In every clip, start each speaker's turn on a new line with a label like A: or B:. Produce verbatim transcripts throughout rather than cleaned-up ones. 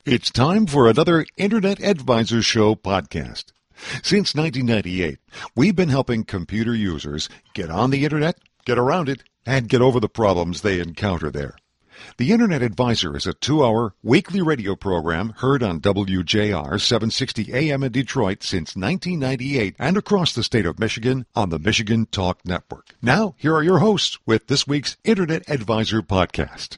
A: It's time for another Internet Advisor Show podcast. Since nineteen ninety-eight, we've been helping computer users get on the Internet, get around it, and get over the problems they encounter there. The Internet Advisor is a two-hour weekly radio program heard on W J R seven sixty A M in Detroit since nineteen ninety-eight and across the state of Michigan on the Michigan Talk Network. Now, here are your hosts with this week's Internet Advisor podcast.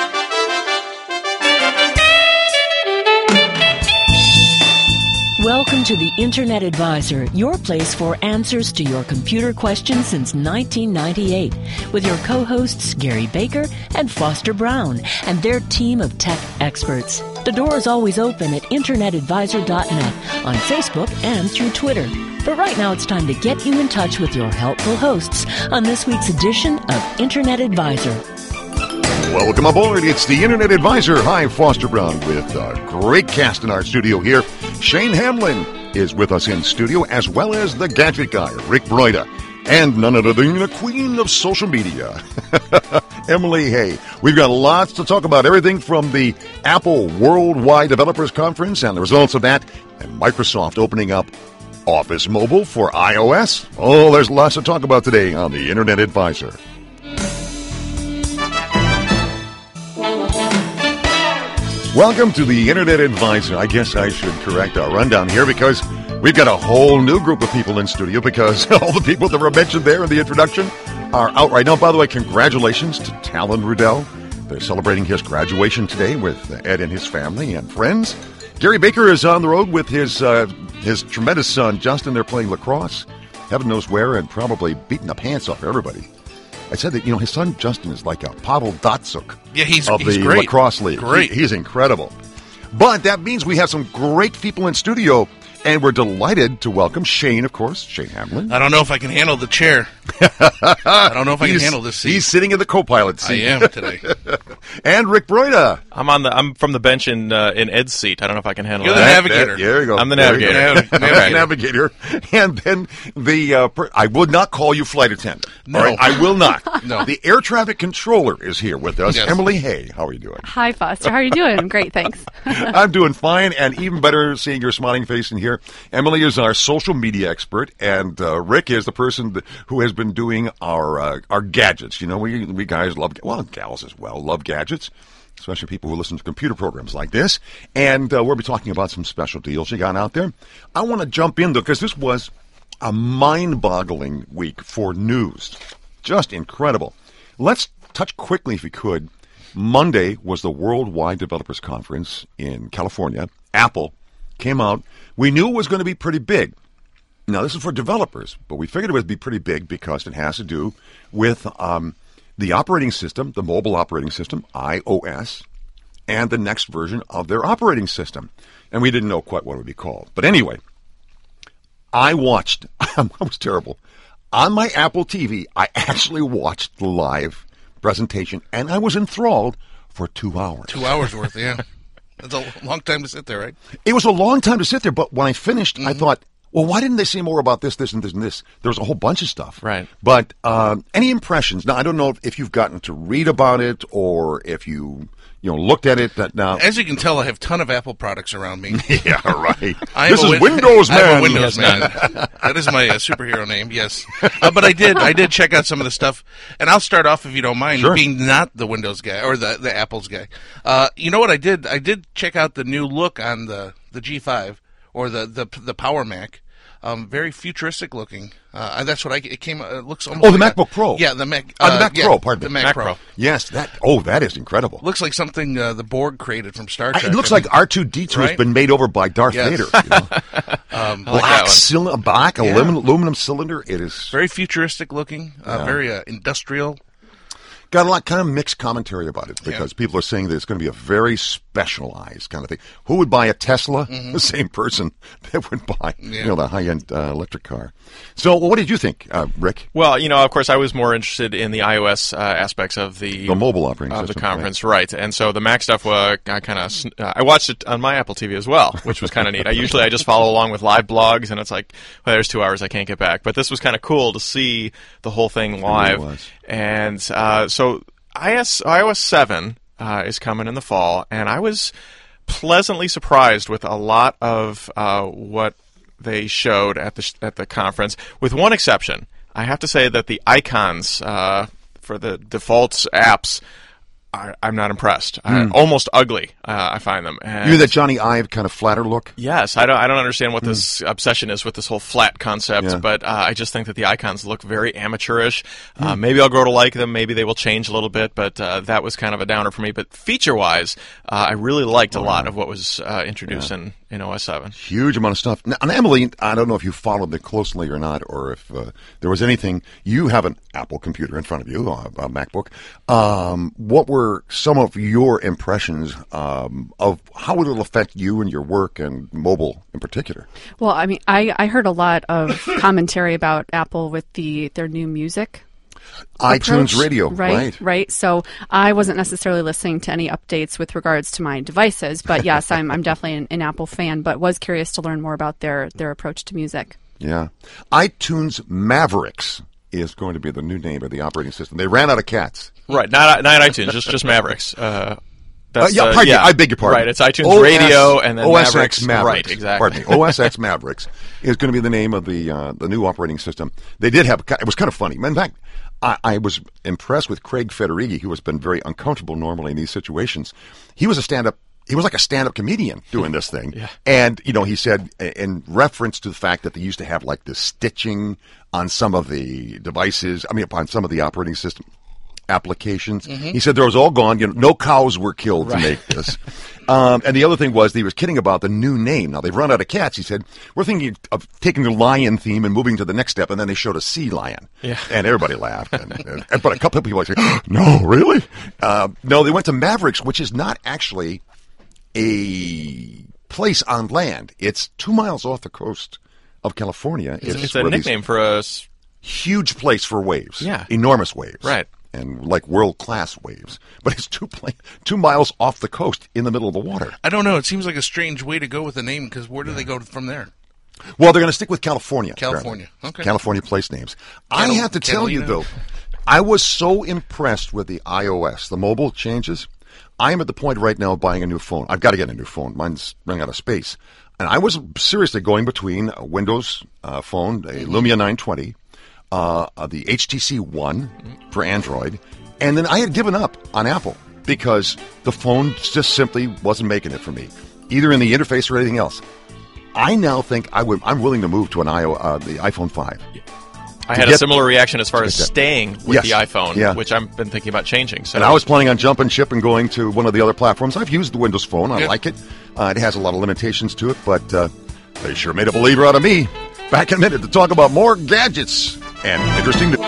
B: Welcome to the Internet Advisor, your place for answers to your computer questions since nineteen ninety-eight, with your co-hosts Gary Baker and Foster Brown and their team of tech experts. The door is always open at internet advisor dot net, on Facebook and through Twitter. But right now it's time to get you in touch with your helpful hosts on this week's edition of Internet Advisor.
A: Welcome aboard. It's the Internet Advisor. Hi, Foster Brown with a great cast in our studio here. Shane Hamlin is with us in studio, as well as the gadget guy, Rick Broida, and none other than the queen of social media, Emily Hay. We've got lots to talk about, everything from the Apple Worldwide Developers Conference and the results of that, and Microsoft opening up Office Mobile for iOS. Oh, there's lots to talk about today on the Internet Advisor. Welcome to the Internet Advisor. I guess I should correct our rundown here because we've got a whole new group of people in studio because all the people that were mentioned there in the introduction are out right now. By the way, congratulations to Talon Rudell. They're celebrating his graduation today with Ed and his family and friends. Gary Baker is on the road with his uh, his tremendous son, Justin. They're playing lacrosse, heaven knows where, and probably beating the pants off everybody. I said that, you know, his son Justin is like a Pavel Datsuk
C: yeah, he's,
A: of
C: he's
A: the
C: great.
A: lacrosse league.
C: Great.
A: He, he's incredible. But that means we have some great people in studio, and we're delighted to welcome Shane, of course, Shane Hamlin.
C: I don't know if I can handle the chair. I don't know if I
A: he's,
C: can handle this seat.
A: He's sitting in the co-pilot seat.
C: I am today.
A: And Rick Broida.
D: I'm on the. I'm from the bench in uh, in Ed's seat. I don't know if I can handle
C: You're
D: that.
C: the navigator.
A: That, there you go.
D: I'm the
A: There you
D: navigator.
A: go. navigator. And then the. Uh, per, I would not call you flight attendant.
C: No.
A: All right? I will not.
C: No.
A: The air traffic controller is here with us.
C: Yes.
A: Emily Hay. How are you doing?
E: Hi, Foster. How are you doing? I'm great, thanks.
A: I'm doing fine, and even better seeing your smiling face in here. Emily is our social media expert, and uh, Rick is the person that, who has been doing our uh, our gadgets. You know, we we guys love, well, gals as well, love gadgets, especially people who listen to computer programs like this. And uh, we'll be talking about some special deals you got out there. I want to jump in, though, because this was a mind-boggling week for news. Just incredible. Let's touch quickly, if we could. Monday was the Worldwide Developers Conference in California. Apple came out. We knew it was going to be pretty big. Now, this is for developers, but we figured it would be pretty big because it has to do with um, the operating system, the mobile operating system, iOS, and the next version of their operating system. And we didn't know quite what it would be called. But anyway, I watched, I was terrible. On my Apple T V, I actually watched the live presentation, and I was enthralled for two hours.
C: Two hours worth, yeah. That's a long time to sit there, right?
A: It was a long time to sit there, but when I finished,
C: Mm-hmm.
A: I thought, well, why didn't they say more about this, this, and this, and this? There was a whole bunch of stuff.
D: Right.
A: But um, any impressions? Now, I don't know if, if you've gotten to read about it or if you, you know, looked at it. That now,
C: As you can tell, I have a ton of Apple products around me.
A: yeah, right.
C: I am
A: This
C: a
A: is
C: win-
A: Windows
C: I am
A: Man.
C: a Windows Man. That is my uh, superhero name, yes. Uh, but I did I did check out some of the stuff, and I'll start off, if you don't mind,
A: Sure.
C: being not the Windows guy, or the, the Apple's guy. Uh, you know what I did? I did check out the new look on the, the G five, or the, the, the Power Mac. Um, very futuristic looking. Uh, that's what I. It came. Uh, it looks almost.
A: Oh, the
C: like
A: MacBook
C: a,
A: Pro.
C: Yeah, the Mac.
A: Uh, the
C: uh,
A: Mac
C: yeah,
A: Pro, pardon me.
C: The Mac,
D: Mac
C: Pro.
D: Pro.
A: Yes, that. Oh, that is incredible.
C: Looks like something uh, the Borg created from Star
A: I-
C: Trek.
A: it looks
C: I
A: like
C: mean.
A: R two D two has
C: Right?
A: been made over by Darth
C: Yes.
A: Vader. You know?
C: um,
D: I like that
A: black
D: one.
A: cylinder, black
C: Yeah.
A: aluminum, aluminum cylinder. It is
C: very futuristic looking. Uh,
A: Yeah.
C: Very uh, industrial.
A: got a lot kind of mixed commentary about it because yeah. people are saying that it's going to be a very specialized kind of thing. Who would buy a Tesla? Mm-hmm. The same person that would buy yeah. you know the high end uh, electric car. So, well, what did you think, uh, Rick?
D: Well, you know, of course, I was more interested in the iOS uh, aspects of the
A: the mobile operating
D: of
A: system,
D: the conference, right? right. And so the Mac stuff, uh, I kind of uh, I watched it on my Apple T V as well, which was kind of neat. I usually I just follow along with live blogs, and it's like, well, there's two hours I can't get back. But this was kind of cool to see the whole thing live,
A: really
D: and uh, so. iOS iOS seven uh, is coming in the fall, and I was pleasantly surprised with a lot of uh, what they showed at the sh- at the conference, with one exception. I have to say that the icons uh, for the default apps, I, I'm not impressed. Mm. Uh, almost ugly, uh, I find them. And
A: you mean that Johnny Ive kind of flatter look?
D: Yes, I don't. I don't understand what mm. this obsession is with this whole flat concept,
A: yeah.
D: but uh, I just think that the icons look very amateurish. Mm. Uh, maybe I'll grow to like them. Maybe they will change a little bit, but uh, that was kind of a downer for me. But feature-wise, uh, I really liked a lot
A: right.
D: of what was uh, introduced yeah. in, in O S seven.
A: Huge amount of stuff. Now, and Emily, I don't know if you followed it closely or not, or if uh, there was anything. You have an Apple computer in front of you, a, a MacBook. Um, what were some of your impressions um, of how it will affect you and your work and mobile in particular?
E: Well, I mean, I, I heard a lot of commentary about Apple with the their new music
A: iTunes
E: approach,
A: Radio,
E: right,
A: right?
E: Right. So I wasn't necessarily listening to any updates with regards to my devices, but yes, I'm I'm definitely an, an Apple fan, but was curious to learn more about their their approach to music.
A: Yeah, iTunes Mavericks is going to be the new name of the operating system. They ran out of cats.
D: Right, not not iTunes, just just Mavericks. Uh,
A: That's, uh, yeah, pardon
D: uh, yeah.
A: me, I beg your pardon.
D: Right, it's iTunes
A: O S,
D: Radio and then
A: O S X
D: Mavericks.
A: Mavericks.
D: Right, exactly.
A: Pardon me. O S X Mavericks is going to be the name of the uh, the new operating system. They did have, it was kind of funny. In fact, I, I was impressed with Craig Federighi, who has been very uncomfortable normally in these situations. He was a stand-up, he was like a stand-up comedian doing this thing.
D: Yeah.
A: And, you know, he said, in reference to the fact that they used to have like this stitching on some of the devices, I mean, on some of the operating system applications. Mm-hmm. He said there was all gone. You know, no cows were killed right. to make this. um, and the other thing was he was kidding about the new name. Now they've run out of cats. He said we're thinking of taking the lion theme and moving to the next step. And then they showed a sea lion,
D: yeah.
A: and everybody laughed. And, and, and, but a couple of people said, "No, really? Uh, no." They went to Mavericks, which is not actually a place on land. It's two miles off the coast of California.
D: It's, it's a nickname for a
A: huge place for waves.
D: Yeah,
A: enormous waves.
D: Right.
A: And like world-class waves. But it's two pla- two miles off the coast in the middle of the water.
C: I don't know. It seems like a strange way to go with the name, because where do yeah. they go from there?
A: Well, they're going to stick with California.
C: California.
A: Apparently.
C: Okay.
A: California place names.
C: Catal-
A: I have to tell
C: Catalina.
A: you, though, I was so impressed with the iOS, the mobile changes. I am at the point right now of buying a new phone. I've got to get a new phone. Mine's running out of space. And I was seriously going between a Windows uh, phone, a mm-hmm. Lumia nine twenty, uh, uh, the H T C One for Android, and then I had given up on Apple because the phone just simply wasn't making it for me, either in the interface or anything else. I now think I would, I'm willing to move to an I O, uh, the iPhone five.
D: I had a similar reaction as far as staying with
A: yes.
D: the iPhone,
A: yeah.
D: which I've been thinking about changing. So.
A: And I was planning on jumping ship and going to one of the other platforms. I've used the Windows Phone. I
C: yeah.
A: like it. Uh, it has a lot of limitations to it, but uh, they sure made a believer out of me. Back in a minute to talk about more gadgets and interesting news.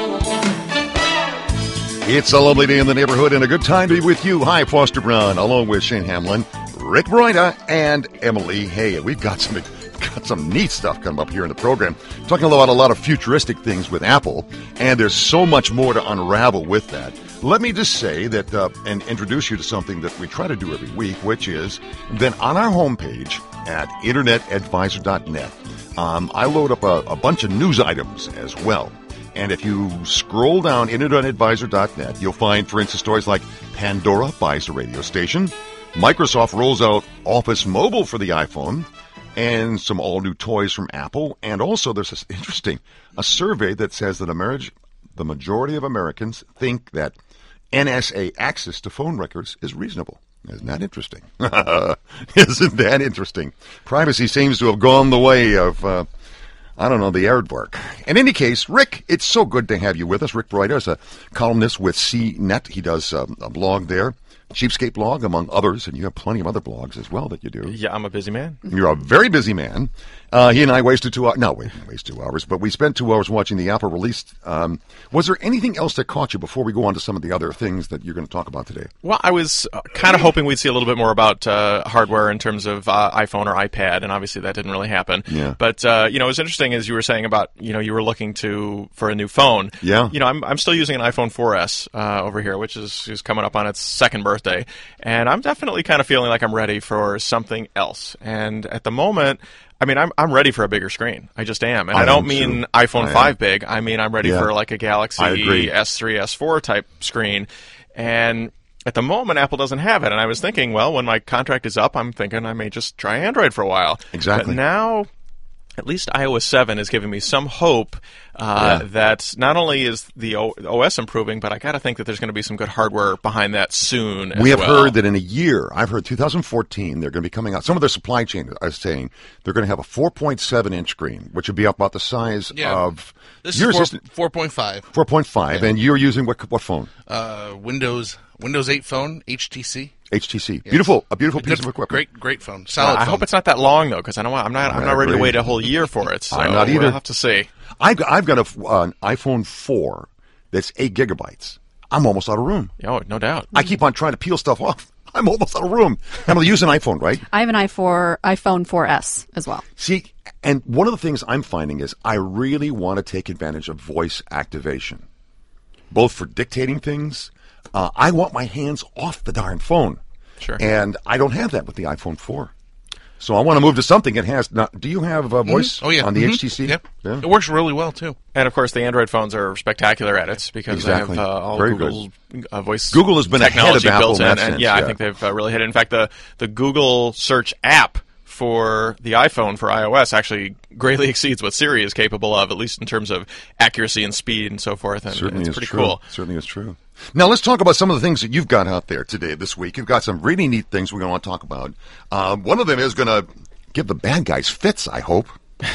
A: It's a lovely day in the neighborhood and a good time to be with you. Hi, Foster Brown, along with Shane Hamlin, Rick Broida, and Emily Hay. We've got some got some neat stuff coming up here in the program. Talking about a lot of futuristic things with Apple, and there's so much more to unravel with that. Let me just say that uh, and introduce you to something that we try to do every week, which is then on our homepage at internet advisor dot net, um, I load up a, a bunch of news items as well. And if you scroll down internet advisor dot net, you'll find, for instance, stories like Pandora buys a radio station, Microsoft rolls out Office Mobile for the iPhone, and some all-new toys from Apple. And also, there's this interesting, a survey that says that Ameri- the majority of Americans think that N S A access to phone records is reasonable. Isn't that interesting? Isn't that interesting? Privacy seems to have gone the way of, uh, I don't know, the aardvark. In any case, Rick, it's so good to have you with us. Rick Broida is a columnist with C net. He does um, a blog there. Cheapskate blog, among others, and you have plenty of other blogs as well that you do.
D: Yeah, I'm a busy man.
A: You're a very busy man. Uh, he and I wasted two hours. No, we didn't waste two hours, but we spent two hours watching the Apple release. Um, was there anything else that caught you before we go on to some of the other things that you're going to talk about today?
D: Well, I was uh, kind of hoping we'd see a little bit more about uh, hardware in terms of uh, iPhone or iPad, and obviously that didn't really happen.
A: Yeah.
D: But uh, you know, it was interesting as you were saying about you know you were looking to for a new phone.
A: Yeah.
D: You know, I'm I'm still using an iPhone four S uh, over here, which is is coming up on its second birthday, and I'm definitely kind of feeling like I'm ready for something else. And at the moment, I mean, I'm I'm ready for a bigger screen. I just am, and I, I don't mean too. iPhone five big. I mean, I'm ready
A: yeah.
D: for like a Galaxy S three, S four type screen. And at the moment, Apple doesn't have it. And I was thinking, well, when my contract is up, I'm thinking I may just try Android for a while.
A: Exactly.
D: But now, at least i O S seven is giving me some hope uh,
A: Yeah.
D: that not only is the o- O S improving, but I got to think that there's going to be some good hardware behind that soon as
A: We have
D: well.
A: heard that in a year, I've heard two thousand fourteen, they're going to be coming out. Some of their supply chain are saying they're going to have a four point seven inch screen, which would be about the size
C: Yeah.
A: of
C: This
A: yours.
C: is
A: isn't it?
C: four point five.
A: four point five, and you're using what what phone?
C: Uh, Windows Windows eight phone, H T C.
A: H T C. Beautiful, a beautiful piece
C: Good,
A: of equipment.
C: Great, great phone.
D: Uh,
C: Solid
D: I
C: phone.
D: hope it's not that long though, because I don't want, I'm not I'm
A: I
D: not ready to
A: agree.
D: wait a whole year for it. So
A: I'm not either.
D: We'll have to see.
A: I've got, I've got a, f- uh, an iPhone four that's eight gigabytes. I'm almost out of room.
D: Oh, no doubt.
A: I keep on trying to peel stuff off. I'm almost out of room. Emily, use an iPhone, right?
E: I have an i four, iPhone four S as well.
A: See, and one of the things I'm finding is I really want to take advantage of voice activation, both for dictating things. Uh, I want my hands off the darn phone.
D: Sure.
A: And I don't have that with the iPhone four. So I want to move to something that has not. Do you have uh, voice
C: Oh yeah,
A: on the
C: Mhm.
A: H T C?
C: Yep.
A: Yeah.
C: It works really well too.
D: And of course, the Android phones are spectacular at it because
A: Exactly.
D: they have uh, all
A: Very
D: Google's uh, voice
A: Google has been ahead of
D: technology
A: Apple
D: built
A: in
D: in,
A: that
D: and
A: sense,
D: yeah, I
A: yeah.
D: think they've uh, really hit it. In fact, the the Google search app for the iPhone for iOS actually greatly exceeds what Siri is capable of, at least in terms of accuracy and speed and so forth. And
A: Certainly
D: it's
A: is
D: pretty
A: true.
D: cool.
A: Certainly is true. Now let's talk about some of the things that you've got out there today, this week. You've got some really neat things we're going to want to talk about. Um, one of them is going to give the bad guys fits, I hope.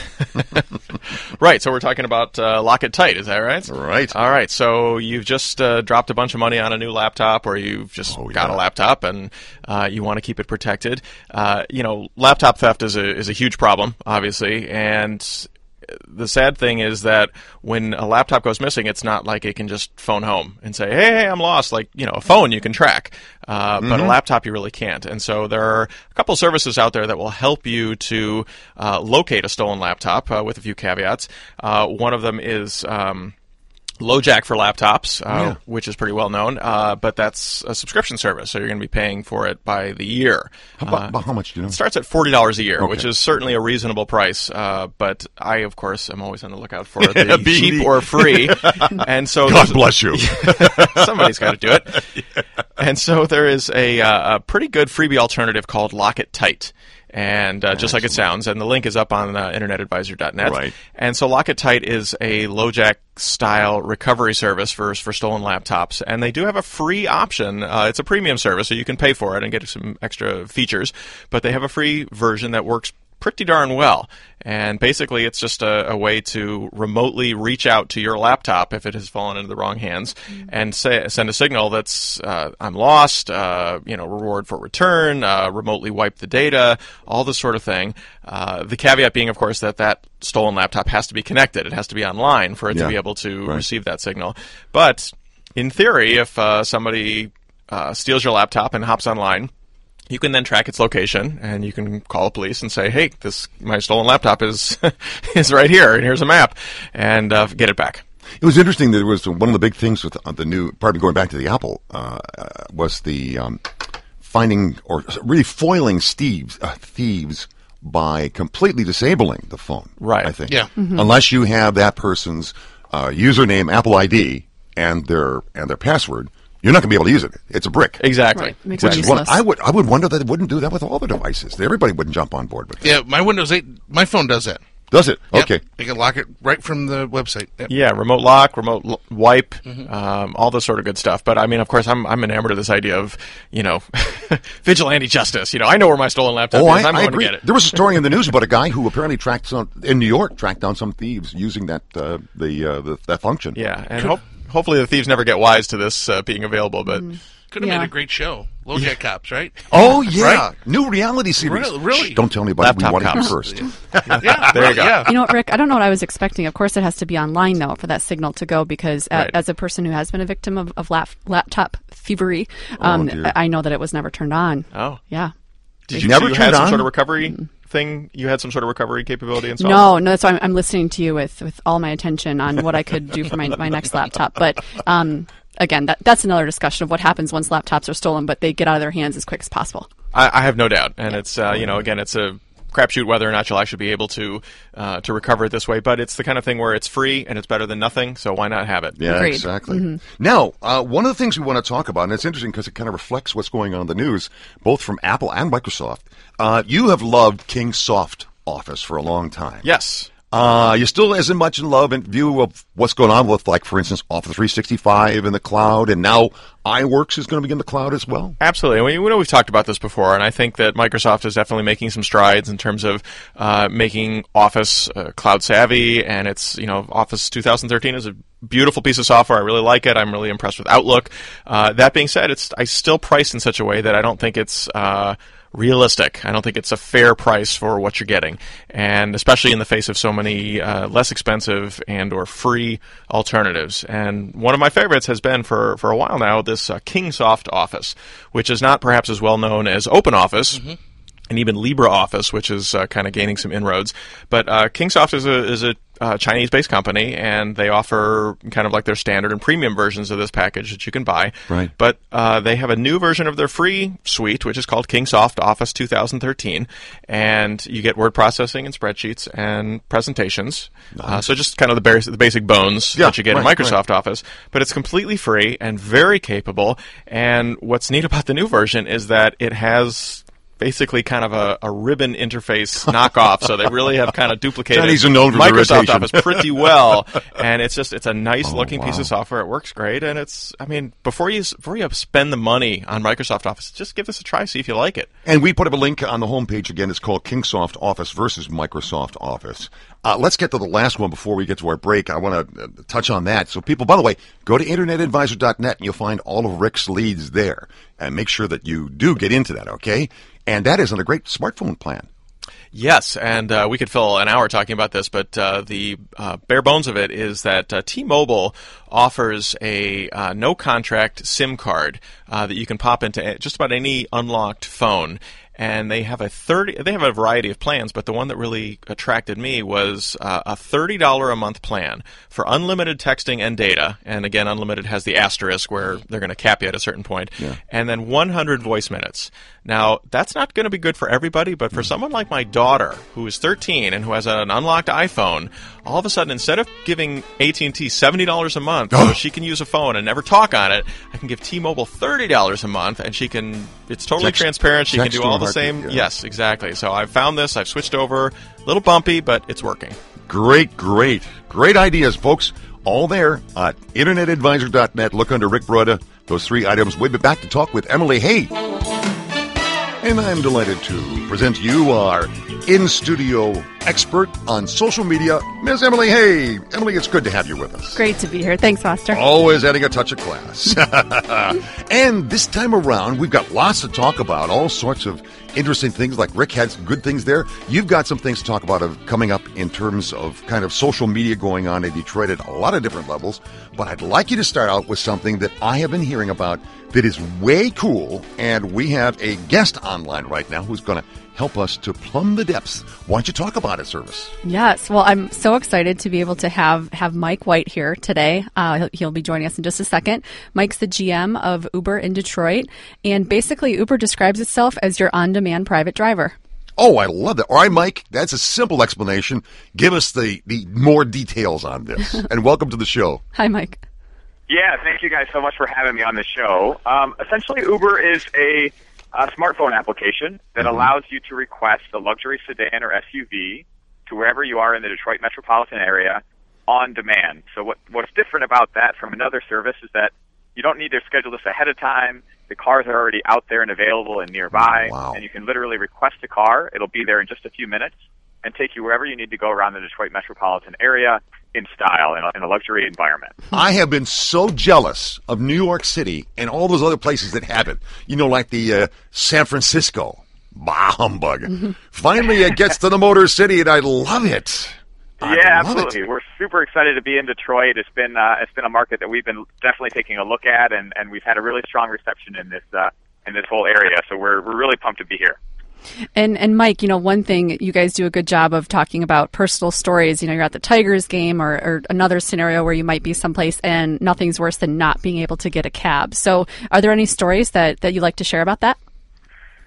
D: Right, so we're talking about uh, Lock It Tight, is that right?
A: Right.
D: All right, so you've just uh, dropped a bunch of money on a new laptop, or you've just
A: Oh,
D: got
A: yeah.
D: a laptop and uh, you want to keep it protected. Uh, you know, laptop theft is a is a huge problem, obviously, and the sad thing is that when a laptop goes missing, it's not like it can just phone home and say, hey, hey I'm lost. Like, you know, a phone you can track, uh, but a laptop you really can't. And so there are a couple services out there that will help you to uh, locate a stolen laptop uh, with a few caveats. Uh, one of them is... Um, LoJack for laptops, uh,
A: Yeah.
D: which is pretty well known, uh, but that's a subscription service, so you're going to be paying for it by the year.
A: How, about,
D: Uh,
A: about how much do you know?
D: it starts at forty dollars a year,
A: Okay.
D: which is certainly a reasonable price. Uh, but I, of course, am always on the lookout for the
A: being
D: cheap
A: the-
D: or free. And so
A: God
D: there's-
A: bless you.
D: somebody's got to do it. And so there is a, uh, a pretty good freebie alternative called Lock It Tight. And uh, just like it sounds, and the link is up on uh, internet advisor dot net.
A: Right.
D: And so Lock It Tight is a LoJack style recovery service for for stolen laptops, and they do have a free option. Uh, it's a premium service, so you can pay for it and get some extra features, but they have a free version that works pretty darn well. And basically, it's just a, a way to remotely reach out to your laptop if it has fallen into the wrong hands, and say, send a signal that's uh, I'm lost, uh, you know, reward for return, uh, remotely wipe the data, all this sort of thing. Uh, the caveat being, of course, that that stolen laptop has to be connected. It has to be online for it
A: Yeah.
D: to be able to
A: Right.
D: receive that signal. But in theory, if uh, somebody uh, steals your laptop and hops online, you can then track its location, and you can call the police and say, "Hey, this my stolen laptop is is right here, and here's a map," and uh, get it back.
A: It was interesting that there was one of the big things with uh, the new, pardon me, going back to the Apple, uh, uh, was the um, finding or really foiling thieves, uh, thieves by completely disabling the phone.
D: Right.
A: I think.
C: Yeah.
A: Unless you have that person's uh, username, Apple I D, and their and their password, you're not going to be able to use it. It's a brick.
D: Exactly.
E: Right. Makes
A: Which
E: it
A: is what
E: useless.
A: I would I would wonder that it wouldn't do that with all the devices. Everybody wouldn't jump on board with that.
C: Yeah, my Windows eight, my phone does that.
A: Does it?
C: Yep.
A: Okay.
C: You can lock it right from the website. Yep.
D: Yeah, remote lock, remote l- wipe,
A: Mm-hmm.
D: um, all this sort of good stuff. But I mean, of course, I'm I'm enamored of this idea of you know vigilante justice. You know, I know where my stolen laptop
A: Oh,
D: is.
A: I,
D: I'm
A: I
D: going
A: agree.
D: to get it.
A: There was a story in the news about a guy who apparently tracked some in New York, tracked down some thieves using that uh, the, uh, the that function.
D: Yeah, and hope, hopefully the thieves never get wise to this uh, being available. But
C: Could have
E: Yeah.
C: made a great show. LoJack Cops, right?
A: Oh yeah,
C: Right?
A: new reality series.
C: Really- really?
A: Shh, don't tell anybody. We
D: Laptop
A: want it
D: cops.
A: first.
C: Yeah,
D: There you go.
C: Yeah.
E: You know what, Rick? I don't know what I was expecting. Of course, it has to be online, though, for that signal to go, because a-
D: Right.
E: as a person who has been a victim of, of lap, laptop thievery, um,
A: dear.
E: I I know that it was never turned on.
D: oh,
E: Yeah.
D: did you
A: Never
D: so you
A: turned
D: had some
A: on?
D: sort of recovery thing? You had some sort of recovery capability installed?
E: No, no, that's why I'm, I'm listening to you with, with all my attention on what I could do for my, my next laptop. But um, again, that, that's another discussion of what happens once laptops are stolen, but they get out of their hands as quick as possible.
D: I, I have no doubt, and it's uh, you know again it's a crapshoot whether or not you'll actually be able to uh, to recover it this way. But it's the kind of thing where it's free and it's better than nothing, so why not have it?
A: Yeah,
E: Agreed.
A: exactly.
E: Mm-hmm.
A: Now, uh, one of the things we want to talk about, and it's interesting because it kind of reflects what's going on in the news, both from Apple and Microsoft. Uh, you have loved Kingsoft Office for a long time.
D: Yes.
A: Uh, you're still as much in love and view of what's going on with, like, for instance, Office three sixty-five in the cloud, and now iWorks is going to be in the cloud as well?
D: Absolutely. We, we know we've talked about this before, and I think that Microsoft is definitely making some strides in terms of uh, making Office uh, cloud savvy, and it's, you know, Office twenty thirteen is a beautiful piece of software. I really like it. I'm really impressed with Outlook. Uh, that being said, it's I still priced in such a way that I don't think it's uh, realistic. I don't think it's a fair price for what you're getting, and especially in the face of so many uh, less expensive and or free alternatives. And one of my favorites has been for, for a while now this uh, Kingsoft Office, which is not perhaps as well known as OpenOffice. Mm-hmm. And even LibreOffice, which is uh, kind of gaining some inroads. But uh, Kingsoft is a is a uh, Chinese-based company, and they offer kind of like their standard and premium versions of this package that you can buy.
A: Right.
D: But uh, they have a new version of their free suite, which is called Kingsoft Office twenty thirteen, and you get word processing and spreadsheets and presentations. Nice. Uh, so just kind of the, bar- the basic bones
A: yeah,
D: that you get
A: right,
D: in Microsoft
A: right.
D: Office. But it's completely free and very capable. And what's neat about the new version is that it has basically kind of a, a ribbon interface knockoff, so they really have kind of duplicated
A: Chinese are known for their
D: Microsoft
A: irritation.
D: Office pretty well, and it's just it's a nice
A: Oh,
D: looking
A: wow.
D: piece of software. It works great, and it's I mean before you before you spend the money on Microsoft Office, just give this a try, see if you like it.
A: And we put up a link on the homepage again. It's called Kingsoft Office versus Microsoft Office. Uh, let's get to the last one before we get to our break. I want to uh, touch on that. So people, by the way, go to internet advisor dot net and you'll find all of Rick's leads there. And make sure that you do get into that, okay? And that is on a great smartphone plan.
D: Yes, and uh, we could fill an hour talking about this, but uh, the uh, bare bones of it is that uh, T-Mobile offers a uh, no-contract SIM card uh, that you can pop into just about any unlocked phone. And they have a thirty. They have a variety of plans, but the one that really attracted me was uh, a thirty dollars a month plan for unlimited texting and data. And again, unlimited has the asterisk where they're going to cap you at a certain point.
A: Yeah.
D: And then one hundred voice minutes. Now, that's not going to be good for everybody, but for someone like my daughter, who is thirteen and who has an unlocked iPhone, all of a sudden, instead of giving A T and T seventy dollars a month so she can use a phone and never talk on it, I can give T-Mobile thirty dollars a month, and she can. It's totally
A: Text-
D: transparent. She can
A: text
D: do
A: to
D: all
A: a
D: the
A: heartbeat,
D: same.
A: yeah.
D: Yes, exactly. So I've found this. I've switched over. A little bumpy, but it's working.
A: Great, great, great ideas, folks. All there at internet advisor dot net. Look under Rick Broda. Those three items. We'll be back to talk with Emily Hay. And I'm delighted to present to you our in-studio expert on social media, Miss Emily Hay. Emily, it's good to have you with us.
E: Great to be here. Thanks, Foster.
A: Always adding a touch of class. And this time around, we've got lots to talk about, all sorts of interesting things, like Rick had some good things there. You've got some things to talk about of coming up in terms of kind of social media going on in Detroit at a lot of different levels. But I'd like you to start out with something that I have been hearing about that is way cool, and we have a guest online right now who's going to help us to plumb the depths. Why don't you talk about it, Service?
E: Yes. Well, I'm so excited to be able to have have Mike White here today. Uh, he'll, he'll be joining us in just a second. Mike's the G M of Uber in Detroit, and basically Uber describes itself as your on-demand private driver.
A: Oh, I love that. All right, Mike, that's a simple explanation. Give us the, the more details on this. And welcome to the show.
E: Hi, Mike.
F: Yeah, thank you guys so much for having me on the show. Um, essentially, Uber is a, a smartphone application that mm-hmm. allows you to request a luxury sedan or S U V to wherever you are in the Detroit metropolitan area on demand. So what, what's different about that from another service is that you don't need to schedule this ahead of time. The cars are already out there and available and nearby,
A: wow.
F: and you can literally request a car. It'll be there in just a few minutes and take you wherever you need to go around the Detroit metropolitan area in style, in a, in a luxury environment.
A: I have been so jealous of New York City and all those other places that have it. You know, like the uh, San Francisco. Bah, humbug. Finally, it gets to the Motor City, and I love it. I
F: yeah,
A: love
F: absolutely.
A: It.
F: We're super excited to be in Detroit. It's been uh, it's been a market that we've been definitely taking a look at, and, and we've had a really strong reception in this uh, in this whole area. So we're we're really pumped to be here.
E: And and Mike, you know, one thing you guys do a good job of talking about personal stories. You know, you're at the Tigers game or, or another scenario where you might be someplace and nothing's worse than not being able to get a cab. So are there any stories that, that you like to share about that?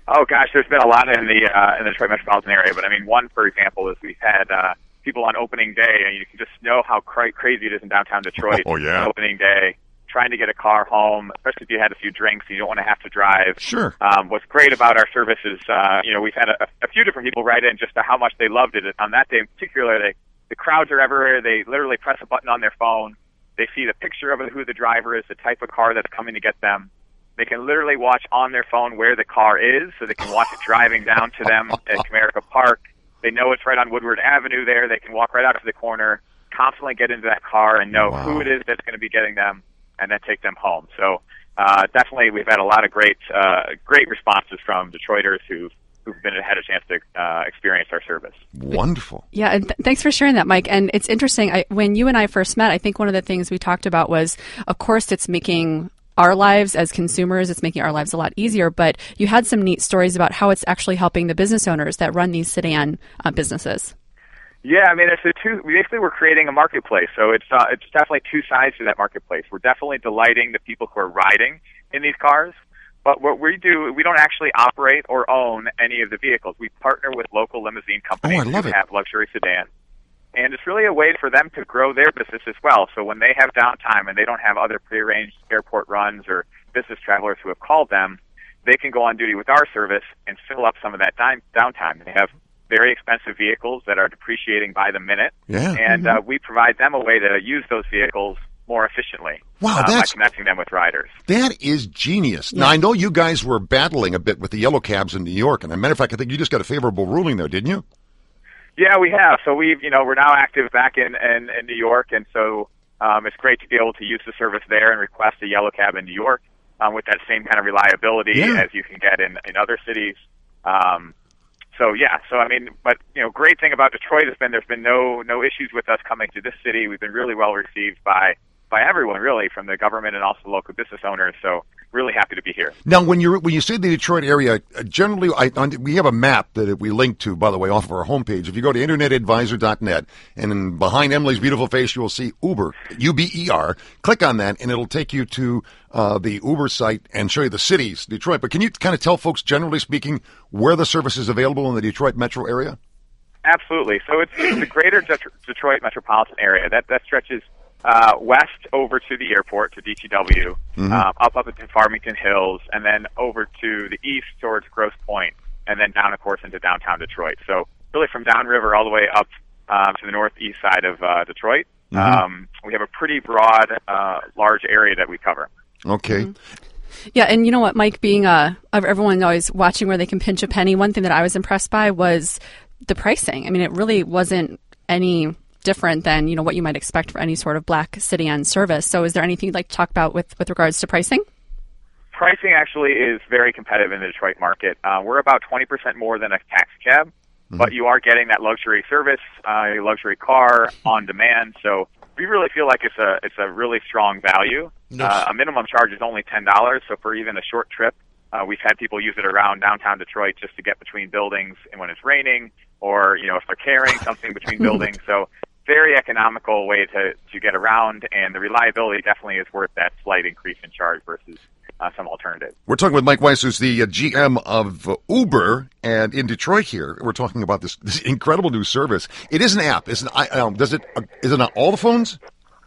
F: Oh gosh, there's been a lot in the uh, in the Detroit metropolitan area, but I mean, one for example is we've had uh, people on opening day, and you can just know how cra- crazy it is in downtown Detroit.
A: Oh, yeah.
F: On opening day, trying to get a car home, especially if you had a few drinks and you don't want to have to drive.
A: Sure.
F: Um, what's great about our service is, uh, you know, we've had a, a few different people write in just to how much they loved it. On that day in particular, they, the crowds are everywhere. They literally press a button on their phone. They see the picture of who the driver is, the type of car that's coming to get them. They can literally watch on their phone where the car is, so they can watch it driving down to them at Comerica Park. They know it's right on Woodward Avenue there. They can walk right out to the corner, confidently get into that car and know
A: Wow.
F: who it is that's going to be getting them, and then take them home. So uh, definitely we've had a lot of great uh, great responses from Detroiters who've, who've been had a chance to uh, experience our service.
A: Wonderful.
E: Yeah, and th- thanks for sharing that, Mike. And it's interesting. I, when you and I first met, I think one of the things we talked about was, of course, it's making our lives as consumers, it's making our lives a lot easier, but you had some neat stories about how it's actually helping the business owners that run these sedan uh, businesses.
F: Yeah, I mean, it's a two. We basically we're creating a marketplace, so it's uh, it's definitely two sides to that marketplace. We're definitely delighting the people who are riding in these cars, but what we do, we don't actually operate or own any of the vehicles. We partner with local limousine companies
A: Oh, I love
F: who
A: it.
F: have luxury sedans, and it's really a way for them to grow their business as well. So when they have downtime and they don't have other prearranged airport runs or business travelers who have called them, they can go on duty with our service and fill up some of that time, downtime. They have very expensive vehicles that are depreciating by the minute,
A: Yeah.
F: and uh, we provide them a way to use those vehicles more efficiently.
A: Wow,
F: uh, by
A: that's-
F: connecting them with riders.
A: That is genius. Now, I know you guys were battling a bit with the yellow cabs in New York, and as a matter of fact, I think you just got a favorable ruling there, didn't you?
F: Yeah, we have. So we've, you know, we're now active back in, in, in New York, and so um, it's great to be able to use the service there and request a yellow cab in New York um, with that same kind of reliability
A: Yeah.
F: as you can get in, in other cities. Um, so yeah, so I mean, but you know, great thing about Detroit has been there's been no no issues with us coming to this city. We've been really well received by by everyone, really, from the government and also local business owners. So really happy to be here.
A: Now, when you when you say the Detroit area, uh, generally, I, on, we have a map that we link to, by the way, off of our homepage. If you go to internet advisor dot net, and then behind Emily's beautiful face, you will see Uber, U B E R. Click on that, and it'll take you to uh, the Uber site and show you the cities, Detroit. But can you kind of tell folks, generally speaking, where the service is available in the Detroit metro area?
F: Absolutely. So it's, it's the greater Det- Detroit metropolitan area. That that stretches uh, west over to the airport, to D T W,
A: Mm-hmm.
F: um, up up into Farmington Hills, and then over to the east towards Grosse Pointe, and then down, of course, into downtown Detroit. So really from downriver all the way up um, to the northeast side of uh, Detroit.
A: Mm-hmm.
F: Um, we have a pretty broad, uh, large area that we cover.
A: Okay.
E: Yeah, and you know what, Mike, being uh, everyone always watching where they can pinch a penny, one thing that I was impressed by was the pricing. I mean, it really wasn't any different than, you know, what you might expect for any sort of black sedan service. So is there anything you'd like to talk about with, with regards to pricing?
F: Pricing actually is very competitive in the Detroit market. Uh, we're about twenty percent more than a taxi cab,
A: Mm-hmm.
F: but you are getting that luxury service, uh, a luxury car on demand. So we really feel like it's a it's a really strong value. Uh, a minimum charge is only ten dollars. So for even a short trip, uh, we've had people use it around downtown Detroit just to get between buildings and when it's raining, or you know if they're carrying something between buildings. So very economical way to to get around, and the reliability definitely is worth that slight increase in charge versus uh, some alternative.
A: We're talking with Mike Weiss, who's the uh, G M of uh, Uber, and in Detroit here, we're talking about this, this incredible new service. It is an app. Is, an, um, does it, uh, is it on all the phones?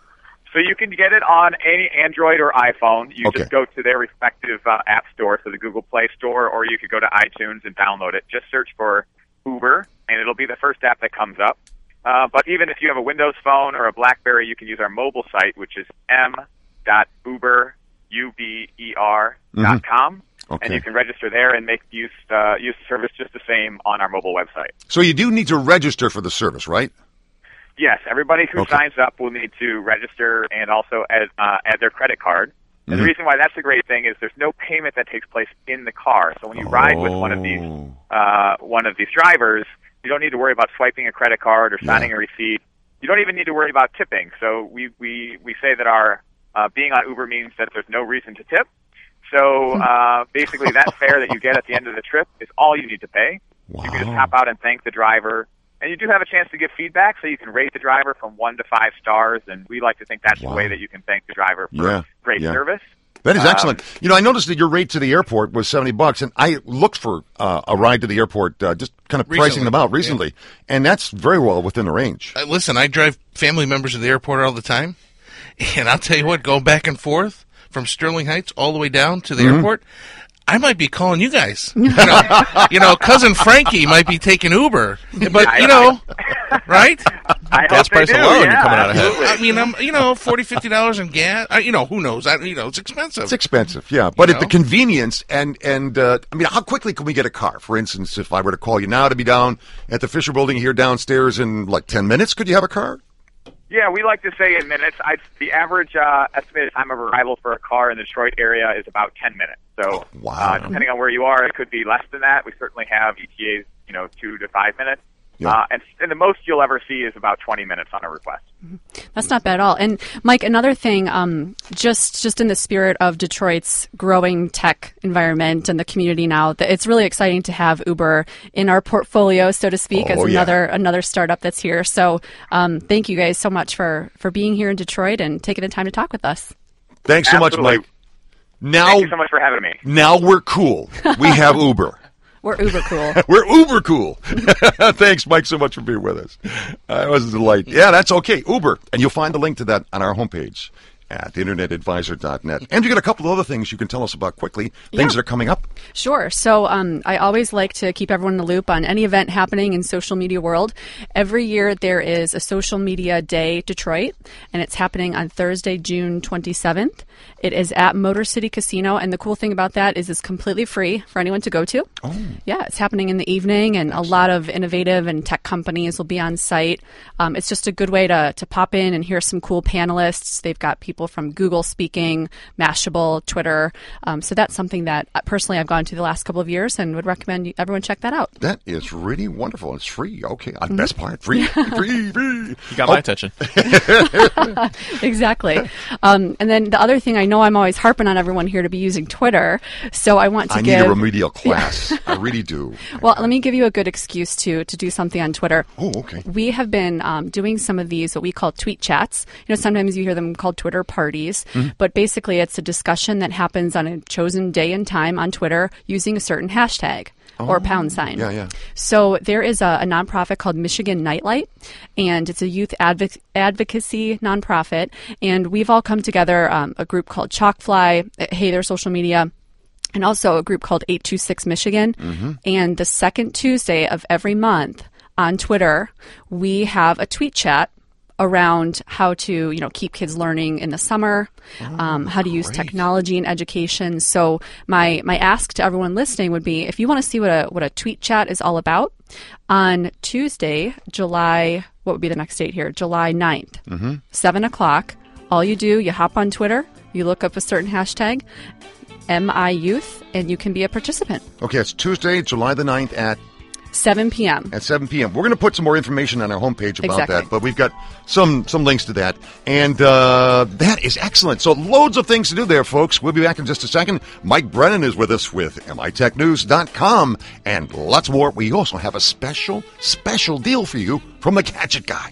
F: So you can get it on any Android or iPhone. You
A: Okay.
F: just go to their respective uh, app store, so the Google Play Store, or you could go to iTunes and download it. Just search for Uber, and it'll be the first app that comes up. Uh, but even if you have a Windows phone or a BlackBerry, you can use our mobile site, which is m dot uber u b e r dot com,
A: Okay.
F: and you can register there and make use uh, use the service just the same on our mobile website.
A: So you do need to register for the service, right?
F: Yes, everybody who
A: Okay.
F: signs up will need to register and also add, uh, add their credit card. And
A: Mhm.
F: the reason why that's a great thing is there's no payment that takes place in the car. So when you ride with one of these
A: Oh.
F: uh, one of these drivers, you don't need to worry about swiping a credit card or signing
A: Yeah.
F: a receipt. You don't even need to worry about tipping. So we we, we say that our uh, being on Uber means that there's no reason to tip. So uh, basically, that fare that you get at the end of the trip is all you need to pay. You can just
A: Wow.
F: hop out and thank the driver. And you do have a chance to give feedback, so you can rate the driver from one to five stars. And we like to think that's
A: Wow.
F: the way that you can thank the driver for
A: Yeah,
F: great
A: yeah.
F: service.
A: That is
F: Um,
A: excellent. You know, I noticed that your rate to the airport was seventy bucks, and I looked for uh, a ride to the airport, uh, just kind of pricing
C: Recently,
A: them out recently, and that's very well within the range.
C: Uh, listen, I drive family members to the airport all the time, and I'll tell you what, going back and forth from Sterling Heights all the way down to the
A: Mm-hmm.
C: airport, I might be calling you guys. You know, you know, cousin Frankie might be taking Uber, but you know, right?
F: I hope
D: Gas
F: they
D: price
F: do,
D: alone,
F: yeah,
D: you're coming out ahead.
F: absolutely.
C: I mean, I'm you know, forty, fifty dollars in gas. I, you know, who knows? I, you know, it's expensive.
A: It's expensive, yeah, but
C: You
A: at the
C: know?
A: convenience and and uh, I mean, how quickly can we get a car? For instance, if I were to call you now to be down at the Fisher Building here downstairs in like ten minutes, could you have a car?
F: Yeah, we like to say in minutes. I'd, the average uh, estimated time of arrival for a car in the Detroit area is about ten minutes. So,
A: wow.
F: uh, depending on where you are, it could be less than that. We certainly have E T As, you know, two to five minutes.
A: Yeah.
F: Uh, and, and the most you'll ever see is about twenty minutes on a request.
E: That's not bad at all. And Mike, another thing, um, just just in the spirit of Detroit's growing tech environment and the community now, that it's really exciting to have Uber in our portfolio, so to speak, as
A: Oh, yeah.
E: another another startup that's here. So um, thank you guys so much for for being here in Detroit and taking the time to talk with us.
A: Thanks so
F: Absolutely.
A: much, Mike. Now,
F: Thank you so much for having me.
A: now we're cool. We have Uber.
E: We're Uber cool.
A: We're uber cool. Thanks, Mike, so much for being with us. Uh, it was a delight. Yeah, that's okay. Uber. And you'll find the link to that on our homepage at internet advisor dot net. And you got a couple of other things you can tell us about quickly, things
E: Yeah.
A: that are coming up.
E: Sure. So um, I always like to keep everyone in the loop on any event happening in social media world. Every year there is a Social Media Day Detroit, and it's happening on Thursday, June twenty-seventh. It is at Motor City Casino, and the cool thing about that is it's completely free for anyone to go to. Oh. Yeah, it's happening in the evening, and a lot of innovative and tech companies will be on site. Um, it's just a good way to, to pop in and hear some cool panelists. They've got people from Google speaking, Mashable, Twitter. Um, so that's something that uh, personally I've gone to the last couple of years and would recommend you, everyone check that out.
A: That is really wonderful. It's free. Okay. Uh, best part. Free. free. Free.
D: You got my attention.
E: Exactly. Um, and then the other thing, I know I'm always harping on everyone here to be using Twitter, so I want to
A: I
E: give...
A: need a remedial class. I really do.
E: Well, let me give you a good excuse to to do something on Twitter.
A: Oh, okay.
E: We have been um, doing some of these what we call tweet chats. You know, sometimes you hear them called Twitter parties,
A: Mm-hmm.
E: but basically it's a discussion that happens on a chosen day and time on Twitter using a certain hashtag. Or pound sign.
A: Yeah, yeah.
E: So there is a, a nonprofit called Michigan Nightlight, and it's a youth advoc- advocacy nonprofit. And we've all come together, um, a group called Chalkfly, Hey There Social Media, and also a group called eight two six Michigan.
A: Mm-hmm.
E: And the second Tuesday of every month on Twitter, we have a tweet chat around how to, you know, keep kids learning in the summer, um, how to use
A: great.
E: technology in education. So my my ask to everyone listening would be, if you want to see what a what a tweet chat is all about, on Tuesday, July, what would be the next date here? July ninth,
A: Mm-hmm.
E: seven o'clock. All you do, you hop on Twitter, you look up a certain hashtag, M I Youth, and you can be a participant.
A: Okay, it's Tuesday, July the ninth at
E: seven p.m.
A: at seven p.m. We're going to put some more information on our homepage about
E: Exactly.
A: that, but we've got some some links to that, and uh, that is excellent. So loads of things to do there, folks. We'll be back in just a second. Mike Brennan is with us with M I Tech News dot com and lots more. We also have a special, special deal for you from the Gadget Guy.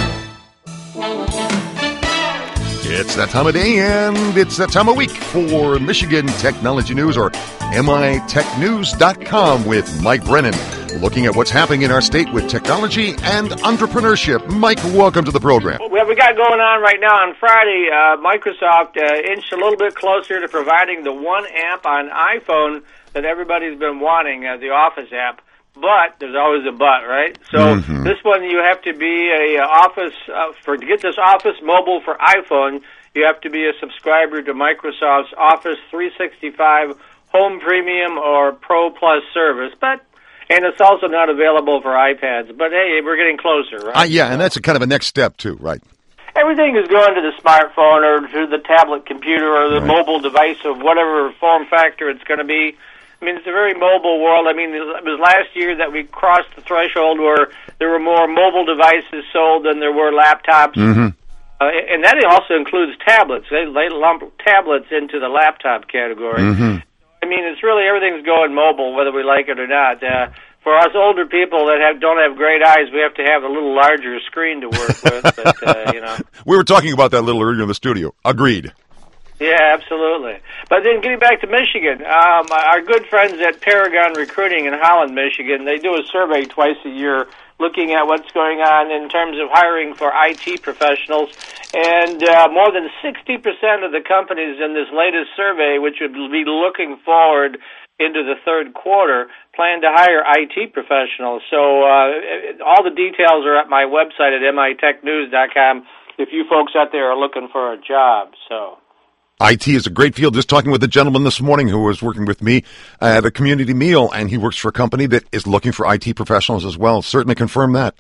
A: It's that time of day, and it's that time of week for Michigan Technology News, or M I Tech News dot com with Mike Brennan, looking at what's happening in our state with technology and entrepreneurship. Mike, welcome to the program.
G: What we got going on right now on Friday, uh, Microsoft uh, inched a little bit closer to providing the one app on iPhone that everybody's been wanting, uh, the Office app. But there's always a but, right? So
A: Mm-hmm.
G: this one, you have to be a uh, Office uh, for to get this Office mobile for iPhone. You have to be a subscriber to Microsoft's Office three sixty-five Home Premium or Pro Plus service. But and it's also not available for iPads. But hey, we're getting closer, right?
A: Uh, yeah, and that's a kind of a next step, too, right?
G: Everything is going to the smartphone or to the tablet computer or the
A: Right.
G: mobile device of whatever form factor it's going to be. I mean, it's a very mobile world. I mean, it was last year that we crossed the threshold where there were more mobile devices sold than there were laptops.
A: Mm-hmm.
G: Uh, and that also includes tablets. They, they lump tablets into the laptop category.
A: Mm-hmm.
G: I mean, it's really everything's going mobile, whether we like it or not. Uh, for us older people that have don't have great eyes, we have to have a little larger screen to work with. But uh, you know,
A: We were talking about that a little earlier in the studio. Agreed.
G: Yeah, absolutely. But then getting back to Michigan, um, our good friends at Paragon Recruiting in Holland, Michigan, they do a survey twice a year looking at what's going on in terms of hiring for I T professionals. And uh, more than sixty percent of the companies in this latest survey, which would be looking forward into the third quarter, plan to hire I T professionals. So uh, all the details are at my website at M I tech news dot com if you folks out there are looking for a job. So
A: I T is a great field. Just talking with a gentleman this morning who was working with me at a community meal, and he works for a company that is looking for I T professionals as well. Certainly confirm that.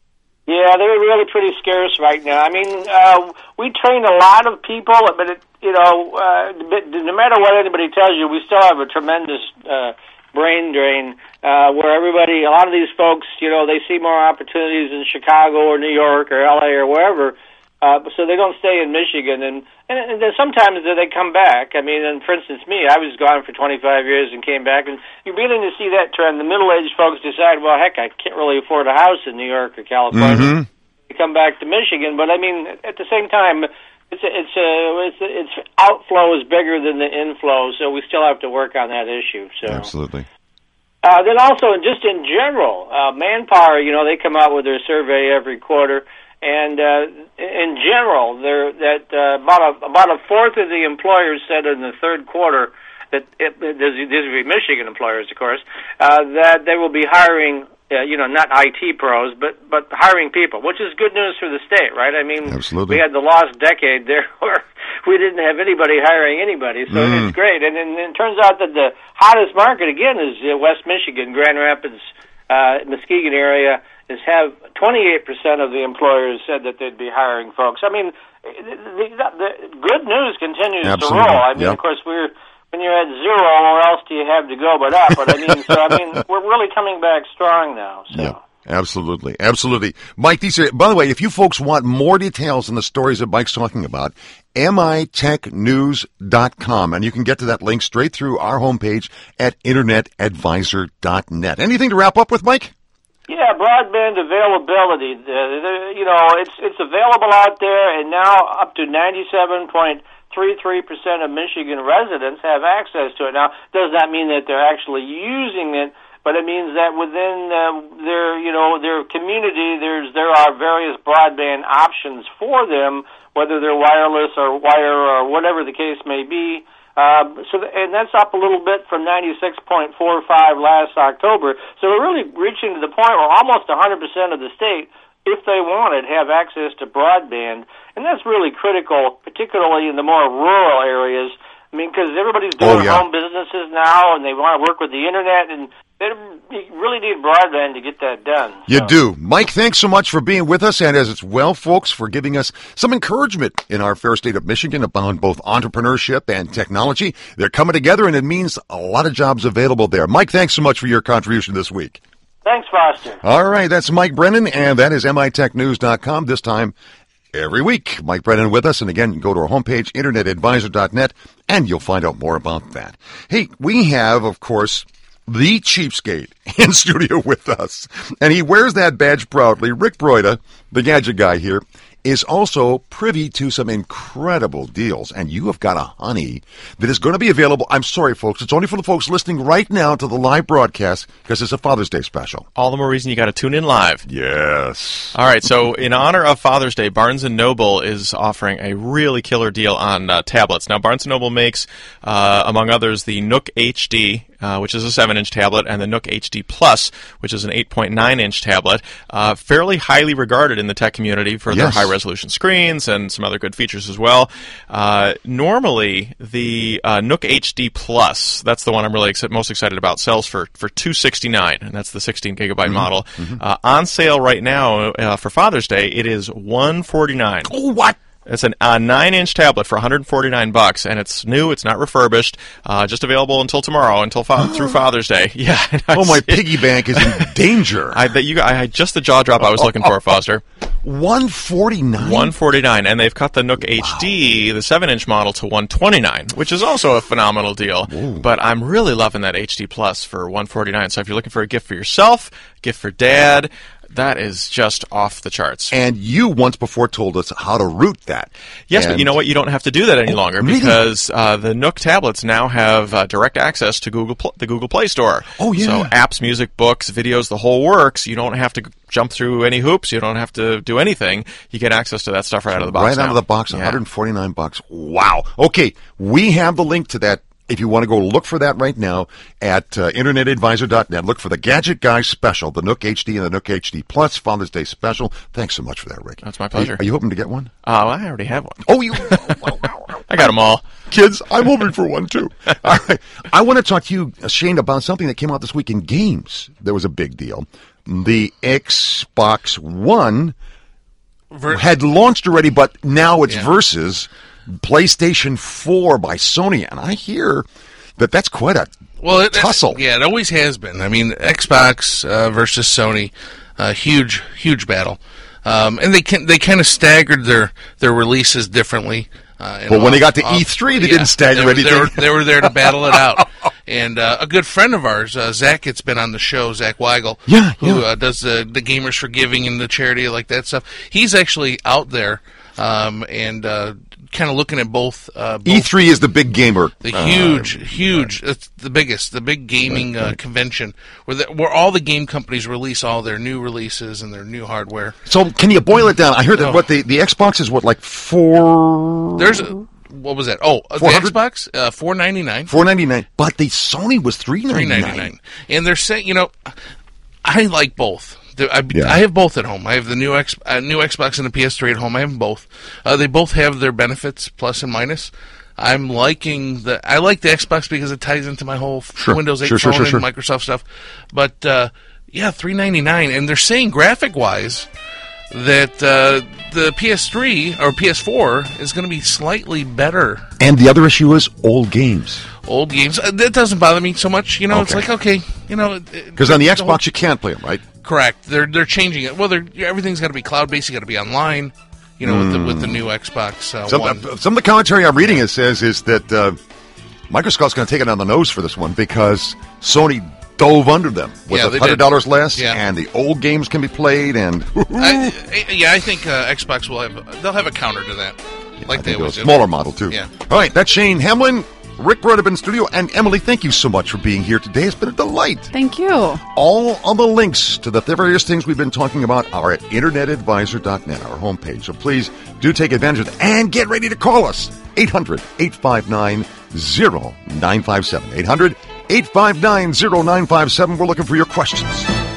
G: Yeah, they're really pretty scarce right now. I mean, uh, we train a lot of people, but, it, you know, uh, no matter what anybody tells you, we still have a tremendous uh, brain drain uh, where everybody, a lot of these folks, you know, they see more opportunities in Chicago or New York or L A or wherever, uh, so they don't stay in Michigan. And, and, and then sometimes they come back. I mean, and for instance, me, I was gone for twenty-five years and came back, and you're beginning to see that trend. The middle-aged folks decide, well, heck, I can't really afford a house in New York or California. Mm-hmm. They come back to Michigan, but I mean, at the same time, it's a, it's a, it's a, it's outflow is bigger than the inflow, so we still have to work on that issue. So
A: absolutely.
G: Uh, then also, just in general, uh, Manpower, you know, they come out with their survey every quarter. And uh, in general, there that uh, about a about a fourth of the employers said in the third quarter that it, these would be Michigan employers, of course, uh, that they will be hiring, uh, you know, not I T pros, but but hiring people, which is good news for the state, right? I mean,
A: absolutely.
G: We had the lost decade there where we didn't have anybody hiring anybody, so mm. it's great. And, and, and it turns out that the hottest market again is uh, West Michigan, Grand Rapids, uh, Muskegon area. Is have twenty-eight percent of the employers said that they'd be hiring folks. I mean, the, the, the good news continues
A: Absolutely.
G: to roll. I mean,
A: yep.
G: of course, we're when you're at zero, where else do you have to go but up? But I mean, so I mean, we're really coming back strong now. So.
A: Yeah. Absolutely. Absolutely. Mike, these are, by the way, if you folks want more details on the stories that Mike's talking about, M I tech news dot com, and you can get to that link straight through our homepage at internet advisor dot net. Anything to wrap up with, Mike?
G: Yeah, broadband availability. Uh, you know, it's it's available out there, and now up to ninety-seven point three three percent of Michigan residents have access to it. Now, does that mean that they're actually using it? But it means that within uh, their, you know, their community, there's there are various broadband options for them, whether they're wireless or wire or whatever the case may be. Uh, so, th- and that's up a little bit from ninety-six point four five last October. So we're really reaching to the point where almost one hundred percent of the state, if they want it, have access to broadband. And that's really critical, particularly in the more rural areas. I mean, because everybody's doing
A: oh, yeah.
G: home businesses now, and they want to work with the Internet, and they really need broadband to get that done.
A: You
G: so.
A: do. Mike, thanks so much for being with us, and as well, folks, for giving us some encouragement in our fair state of Michigan about both entrepreneurship and technology. They're coming together, and it means a lot of jobs available there. Mike, thanks so much for your contribution this week.
G: Thanks, Foster.
A: All right, that's Mike Brennan, and that is M I tech news dot com, this time every week. Mike Brennan with us, and again, go to our homepage, internet advisor dot net, and you'll find out more about that. Hey, we have, of course, the cheapskate in studio with us, and he wears that badge proudly. Rick Broida, the gadget guy here, is also privy to some incredible deals, and you have got a honey that is going to be available. I'm sorry, folks. It's only for the folks listening right now to the live broadcast because it's a Father's Day special.
D: All the more reason you got to tune in live.
A: Yes.
D: All right, so in honor of Father's Day, Barnes and Noble is offering a really killer deal on uh, tablets. Now, Barnes and Noble makes, uh, among others, the Nook H D, Uh, which is a seven inch tablet, and the Nook H D Plus, which is an eight point nine inch tablet, uh, fairly highly regarded in the tech community for
A: yes.
D: their high-resolution screens and some other good features as well. Uh, normally, the uh, Nook H D Plus, that's the one I'm really ex- most excited about, sells for, for two hundred sixty-nine dollars, and that's the sixteen gigabyte mm-hmm. model. Mm-hmm. Uh, on sale right now uh, for Father's Day, it is one hundred forty-nine dollars.
A: Oh, what?
D: It's a uh, nine inch tablet for one hundred forty-nine bucks, and it's new. It's not refurbished. Uh, just available until tomorrow, until fa- through Father's Day. Yeah.
A: Oh, my piggy bank is in danger.
D: I, that you, I just the jaw drop I was looking for, Foster.
A: one forty-nine.
D: one forty-nine, and they've cut the Nook wow. H D, the seven inch model, to one twenty-nine, which is also a phenomenal deal. Ooh. But I'm really loving that H D Plus for one forty-nine. So if you're looking for a gift for yourself, gift for dad, That is just off the charts.
A: And you once before told us how to route that.
D: Yes,
A: and
D: but you know what? You don't have to do that any
A: oh,
D: longer
A: really?
D: because uh, the Nook tablets now have uh, direct access to Google Pl- the Google Play Store.
A: Oh, yeah.
D: So apps, music, books, videos, the whole works. You don't have to g- jump through any hoops. You don't have to do anything. You get access to that stuff right out of the box
A: Right
D: now.
A: out of the box,
D: Yeah.
A: one hundred forty-nine bucks. Wow. Okay, we have the link to that. If you want to go look for that right now at uh, internet advisor dot net, look for the Gadget Guy Special, the Nook H D and the Nook H D Plus Father's Day Special. Thanks so much for that, Rick.
D: That's my pleasure.
A: Are you, are you hoping to get one?
D: Oh, I already have one.
A: Oh, you... oh, wow, wow, wow.
D: I got them all.
A: Kids, I'm hoping for one, too. All right. I want to talk to you, Shane, about something that came out this week in games. There was a big deal. The Xbox One
C: Ver-
A: had launched already, but now it's
C: Yeah.
A: versus PlayStation four by Sony, and I hear that that's quite a
C: Well, it,
A: tussle.
C: It, yeah, it always has been. I mean, Xbox uh, versus Sony, uh, huge, huge battle. Um, and they can they kind of staggered their, their releases differently. Uh, and
A: But when they
C: off-
A: got to
C: off-
A: E three, they
C: yeah,
A: didn't stagger
C: they were,
A: anything.
C: They were, they were there to battle it out. And uh, a good friend of ours, uh, Zach, has been on the show, Zach Weigel,
A: Yeah,
C: who
A: yeah.
C: Uh, does the, the Gamers for Giving and the charity, like that stuff. He's actually out there um, and uh, kind of looking at both. Uh, both
A: E three is the big gamer.
C: the
A: uh,
C: huge, huge, it's the biggest, the big gaming uh, convention where the, where all the game companies release all their new releases and their new hardware.
A: So can you boil it down? I heard that
C: No.
A: what the, the Xbox is what, like four...
C: There's a, what was that? Oh, uh, the
A: four hundred?
C: Xbox, uh, four ninety nine,
A: four ninety-nine, but the Sony was three
C: three
A: ninety-nine.
C: ninety nine, and they're saying, you know, I like both. The- I,
A: Yeah.
C: I have both at home. I have the new X, uh, new Xbox and the P S three at home. I have them both. Uh, they both have their benefits, plus and minus. I'm liking the. I like the Xbox because it ties into my whole
A: Sure.
C: Windows eight
A: Sure, sure,
C: phone
A: sure,
C: and
A: sure.
C: Microsoft stuff. But uh, yeah, three ninety-nine, and they're saying graphic wise that uh, the P S three or P S four is going to be slightly better.
A: And the other issue is old games.
C: Old games uh, that doesn't bother me so much. You know, it's
A: Okay.
C: like okay, you know,
A: Because on the
C: whole-
A: Xbox, you can't play them, right?
C: Correct. They're they're changing it. Well, they're everything's got to be cloud based. You got to be online. You know, with the with the new Xbox uh,
A: Some,
C: One.
A: uh, some of the commentary I'm reading it says is that uh, Microsoft's going to take it on the nose for this one because Sony dove under them with
C: Yeah,
A: a
C: they
A: hundred dollars
C: did.
A: less,
C: Yeah.
A: and the old games can be played. And
C: I, I, yeah, I think uh, Xbox will have they'll have a counter to that, like
A: I
C: they
A: think
C: always
A: a
C: do.
A: smaller model too.
C: Yeah.
A: All right, that's Shane Hamlin, Rick Brodeb in studio, and Emily. Thank you so much for being here today. It's been a delight.
E: Thank you.
A: All of the links to the various things we've been talking about are at internet advisor dot net, our homepage. So please do take advantage of it and get ready to call us. eight hundred, eight five nine, zero nine five seven. eight hundred, eight five nine, zero nine five seven. We're looking for your questions.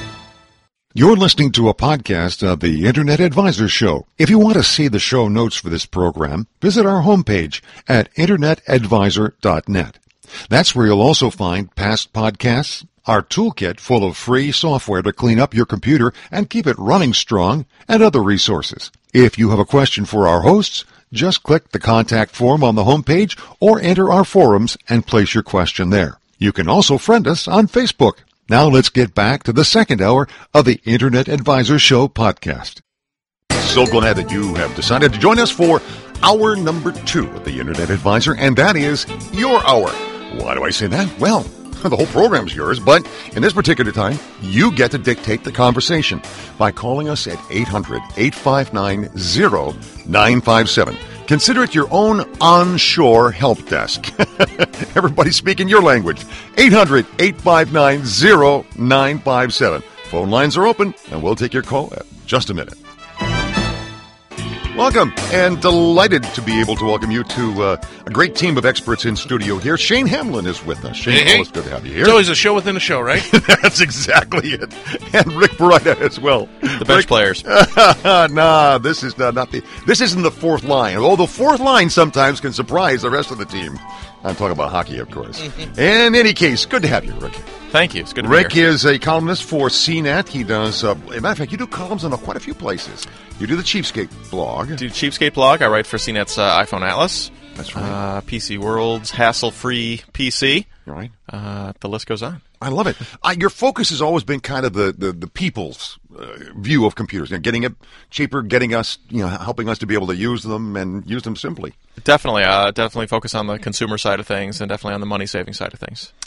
A: You're listening to a podcast of the Internet Advisor Show. If you want to see the show notes for this program, visit our homepage at internet advisor dot net. That's where you'll also find past podcasts, our toolkit full of free software to clean up your computer and keep it running strong, and other resources. If you have a question for our hosts, just click the contact form on the homepage or enter our forums and place your question there. You can also friend us on Facebook. Now let's get back to the second hour of the Internet Advisor Show podcast. So glad that you have decided to join us for hour number two of the Internet Advisor, and that is your hour. Why do I say that? Well, the whole program's yours, but in this particular time, you get to dictate the conversation by calling us at eight hundred, eight five nine, zero nine five seven. Consider it your own onshore help desk. Everybody speaking your language. eight hundred, eight five nine, zero nine five seven. Phone lines are open, and we'll take your call at just a minute. Welcome, and delighted to be able to welcome you to uh, a great team of experts in studio here. Shane Hamlin is with us. Shane,
C: Hey, hey.
A: always good to have you here.
C: It's always a show within a show, right?
A: That's exactly it. And Rick Barida as well.
D: The bench players.
A: nah, this is not, not the. This isn't the fourth line. Although the fourth line sometimes can surprise the rest of the team. I'm talking about hockey, of course. In any case, good to have you, Rick.
D: Thank you. It's good to
A: Rick
D: be here.
A: is a columnist for C net. He does, uh, as a matter of fact, you do columns on quite a few places. You do the Cheapskate blog.
D: Do Cheapskate blog. I write for C net's uh, iPhone Atlas.
A: That's right.
D: Uh, P C World's hassle-free P C.
A: All right.
D: Uh, the list goes on.
A: I love it. Uh, your focus has always been kind of the, the, the people's uh, view of computers, you know, getting it cheaper, getting us, you know, helping us to be able to use them and use them simply.
D: Definitely. Uh, definitely focus on the consumer side of things and definitely on the money-saving side of things.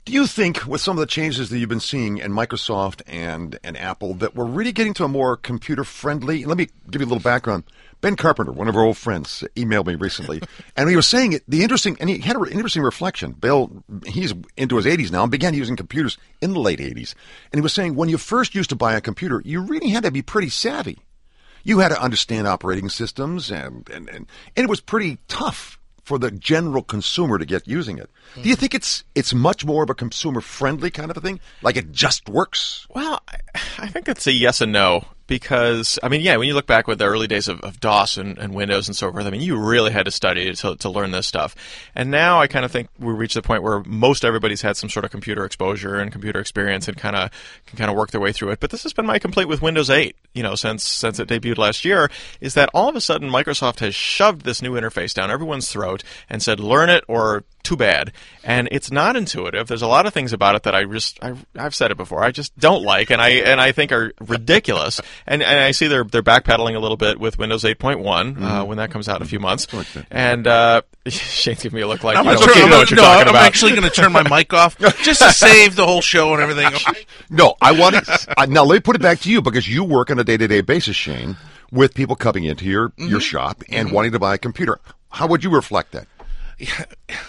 A: Do you think with some of the changes that you've been seeing in Microsoft and, and Apple that we're really getting to a more computer-friendly? Let me give you a little background. Ben Carpenter, one of our old friends, emailed me recently, and he was saying it, the interesting, and he had an interesting reflection. Bill, he's into his eighties now and began using computers in the late eighties. And he was saying when you first used to buy a computer, you really had to be pretty savvy. You had to understand operating systems, and, and, and, and it was pretty tough for the general consumer to get using it. Mm-hmm. Do you think it's it's much more of a consumer-friendly kind of a thing? Like it just works?
D: Well, I, I think it's a yes and no. Because, I mean, yeah, when you look back with the early days of, of DOS and, and Windows and so forth, I mean, you really had to study to, to learn this stuff. And now I kind of think we reached the point where most everybody's had some sort of computer exposure and computer experience and kind of can kind of work their way through it. But this has been my complaint with Windows eight, you know, since since it debuted last year, is that all of a sudden Microsoft has shoved this new interface down everyone's throat and said, learn it or too bad. And it's not intuitive. There's a lot of things about it that I just, I, I've said it before, I just don't like and I and I think are ridiculous. And, and I see they're they're backpedaling a little bit with Windows eight point one mm-hmm. uh, when that comes out in a few months. And uh, Shane's giving me a look like,
C: I'm
D: you know,
C: turn,
D: you know
C: I'm,
D: what you're
C: no,
D: talking
C: I'm
D: about.
C: actually going to turn my mic off just to save the whole show and everything.
A: No, I want to, uh, now let me put it back to you because you work on a day-to-day basis, Shane, with people coming into your, mm-hmm. your shop and mm-hmm. wanting to buy a computer. How would you reflect that?
C: Yeah.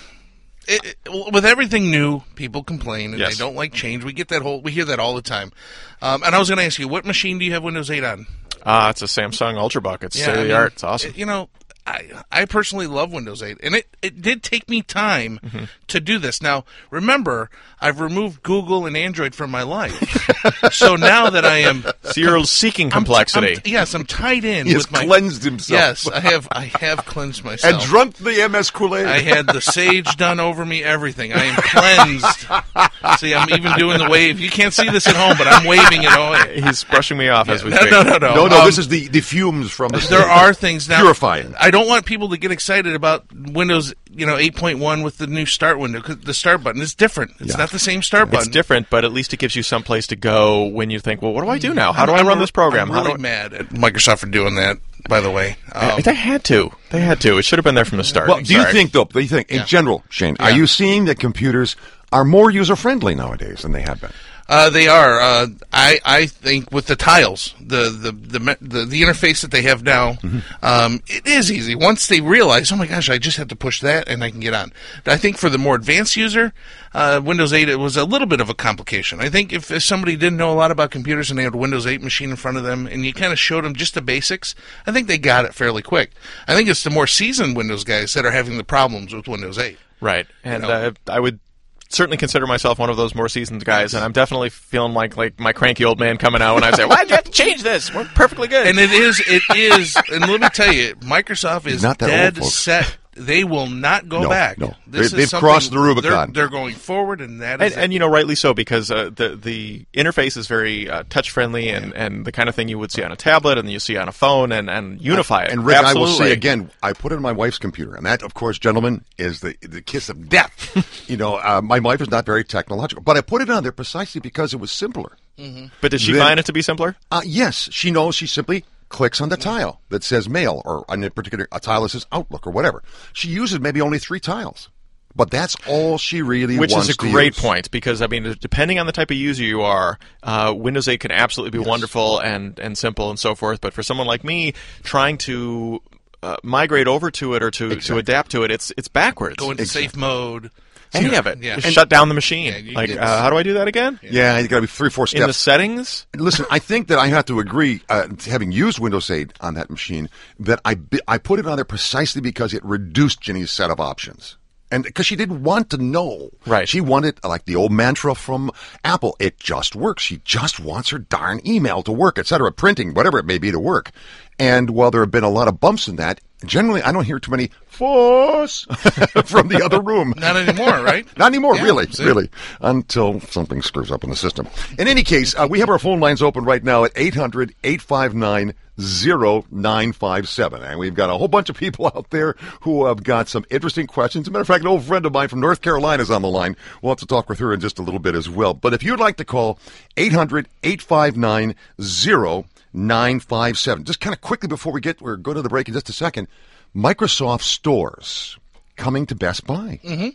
C: It, it, with everything new, people complain and
D: yes.
C: they don't like change. We get that whole, we hear that all the time. Um, and I was going to ask you, what machine do you have Windows eight on?
D: Uh, it's a Samsung Ultrabook. It's
C: yeah,
D: state of the art. It's awesome.
C: You know, I I personally love Windows eight, and it, it did take me time mm-hmm. to do this. Now, remember, I've removed Google and Android from my life. So now that I am...
D: So you're com- seeking complexity.
C: I'm, I'm, yes, I'm tied in
A: he
C: with
A: has
C: my...
A: cleansed himself.
C: Yes, I have I have cleansed myself.
A: And drunk the M S Kool-Aid.
C: I had the sage done over me, everything. I am cleansed. See, I'm even doing the wave. You can't see this at home, but I'm waving it away.
D: He's brushing me off yeah, as we
C: no,
D: speak.
C: No, no, no.
A: No, no,
C: um,
A: this is the, the fumes from the...
C: There are things now...
A: Purifying.
C: I don't want people to get excited about Windows, you know, eight point one with the new start window. 'Cause the start button is different. It's
A: yeah.
C: not the same start button.
D: It's different, but at least it gives you some place to go when you think, well, what do I do now? How do I run this program?
C: I'm really
D: How do I...
C: mad at Microsoft for doing that, by the way. Um,
D: they had to. They had to. It should have been there from the start.
A: Well, do you
D: Sorry.
A: think, though, do you think, in
C: Yeah.
A: general, Shane,
C: Yeah.
A: are you seeing that computers are more user-friendly nowadays than they have been?
C: Uh, they are. Uh, I I think with the tiles, the the the me- the, the interface that they have now, mm-hmm. um, it is easy. Once they realize, oh my gosh, I just have to push that and I can get on. I think for the more advanced user, uh, Windows eight, it was a little bit of a complication. I think if, if somebody didn't know a lot about computers and they had a Windows eight machine in front of them and you kind of showed them just the basics, I think they got it fairly quick. I think it's the more seasoned Windows guys that are having the problems with Windows eight.
D: Right, and
C: You know?
D: uh, I would certainly consider myself one of those more seasoned guys, and I'm definitely feeling like like my cranky old man coming out when I say, "Why'd you have to change this? We're perfectly good."
C: And it is, it is, and let me tell you, Microsoft is
A: not that
C: dead
A: old, folks.
C: set. They will not go
A: No,
C: back.
A: no.
C: This
A: They-
C: is
A: they've
C: something-
A: crossed the Rubicon.
C: They're, they're going forward, and that
D: And,
C: is
D: and
C: it.
D: you know, rightly so, because uh, the the interface is very uh, touch friendly and, and the kind of thing you would see on a tablet and you see on a phone and, and unify it.
A: And Rick,
D: Absolutely.
A: I will say again, I put it on my wife's computer, and that, of course, gentlemen, is the the kiss of death. you know, uh, my wife is not very technological, but I put it on there precisely because it was simpler.
C: Mm-hmm.
D: But did she
A: Then-
D: find it to be simpler?
A: Uh, yes, she knows. She simply clicks on the tile that says mail, or on a particular a tile that says Outlook, or whatever. She uses maybe only three tiles, but that's all she really
D: Which
A: wants
D: is a
A: to
D: great
A: use.
D: point, because, I mean, depending on the type of user you are, uh, Windows eight can absolutely be
A: Yes.
D: wonderful and, and simple and so forth, but for someone like me, trying to uh, migrate over to it or to,
A: Exactly.
D: to adapt to it, it's it's backwards.
C: go into
A: Exactly.
C: safe mode.
D: Any of it.
C: Yeah.
D: Just
C: And-
D: shut down the machine.
C: Yeah, you-
D: like,
C: it's-
D: uh, how do I do that again?
A: Yeah, you got to be three, four
D: In the
A: steps.
D: settings?
A: Listen, I think that I have to agree, uh, having used Windows eight on that machine, that I bi- I put it on there precisely because it reduced Ginny's set of options. And because she didn't want to know.
D: Right.
A: She wanted, like the old mantra from Apple, it just works. She just wants her darn email to work, et cetera, printing, whatever it may be to work. And while there have been a lot of bumps in that, generally I don't hear too many fuss from the other room.
C: Not anymore, right?
A: Not anymore,
C: Yeah,
A: really,
C: see?
A: really, until something screws up in the system. In any case, uh, we have our phone lines open right now at eight hundred, eight five nine, zero nine five seven. And we've got a whole bunch of people out there who have got some interesting questions. As a matter of fact, an old friend of mine from North Carolina is on the line. We'll have to talk with her in just a little bit as well. But if you'd like to call, eight hundred, eight five nine, zero nine five seven. Just kind of quickly before we get, we're going to the break in just a second. Microsoft stores coming to Best Buy.
C: Mm-hmm.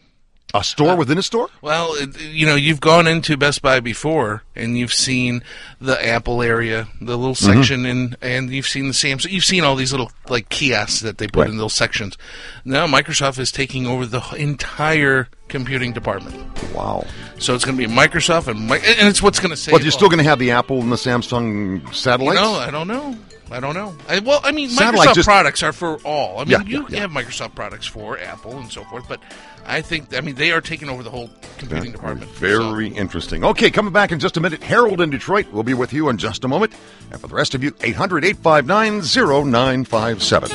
A: A store within a store?
C: Well, it, you know, you've gone into Best Buy before, and you've seen the Apple area, the little
A: Mm-hmm.
C: section, and and you've seen the Samsung. You've seen all these little like kiosks that they put
A: Right.
C: in those sections. Now Microsoft is taking over the entire computing department.
A: Wow.
C: So it's going to be Microsoft, and Mi- and it's what's going to say.
A: But you're still going to have the Apple and the Samsung satellites?
C: No, I don't know. I don't know. I, well, I mean,
A: Satellite
C: Microsoft
A: just-
C: products are for all. I mean,
A: Yeah,
C: you
A: yeah, yeah.
C: have Microsoft products for Apple and so forth, but I think, I mean, they are taking over the whole computing department.
A: Very interesting. Okay, coming back in just a minute. Harold in Detroit will be with you in just a moment. And for the rest of you, eight hundred, eight five nine, zero nine five seven.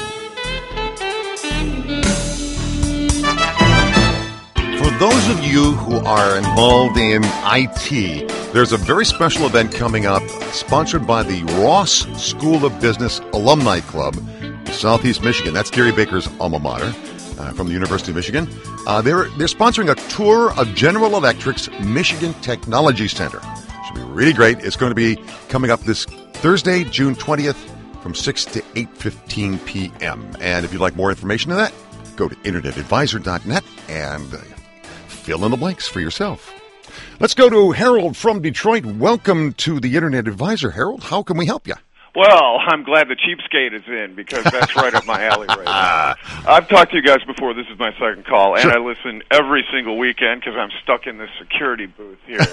A: For those of you who are involved in I T, there's a very special event coming up sponsored by the Ross School of Business Alumni Club, Southeast Michigan. That's Gary Baker's alma mater uh, from the University of Michigan. Uh, they're, they're sponsoring a tour of General Electric's Michigan Technology Center. Should be really great. It's going to be coming up this Thursday, June twentieth from six to eight fifteen p.m. And if you'd like more information on that, go to internet advisor dot net and uh, fill in the blanks for yourself. Let's go to Harold from Detroit. Welcome to the Internet Advisor, Harold. How can we help you?
H: Well, I'm glad the cheapskate is in because that's right up my alley right now. I've talked to you guys before. This is my second call, and
A: Sure.
H: I listen every single weekend because I'm stuck in this security booth here.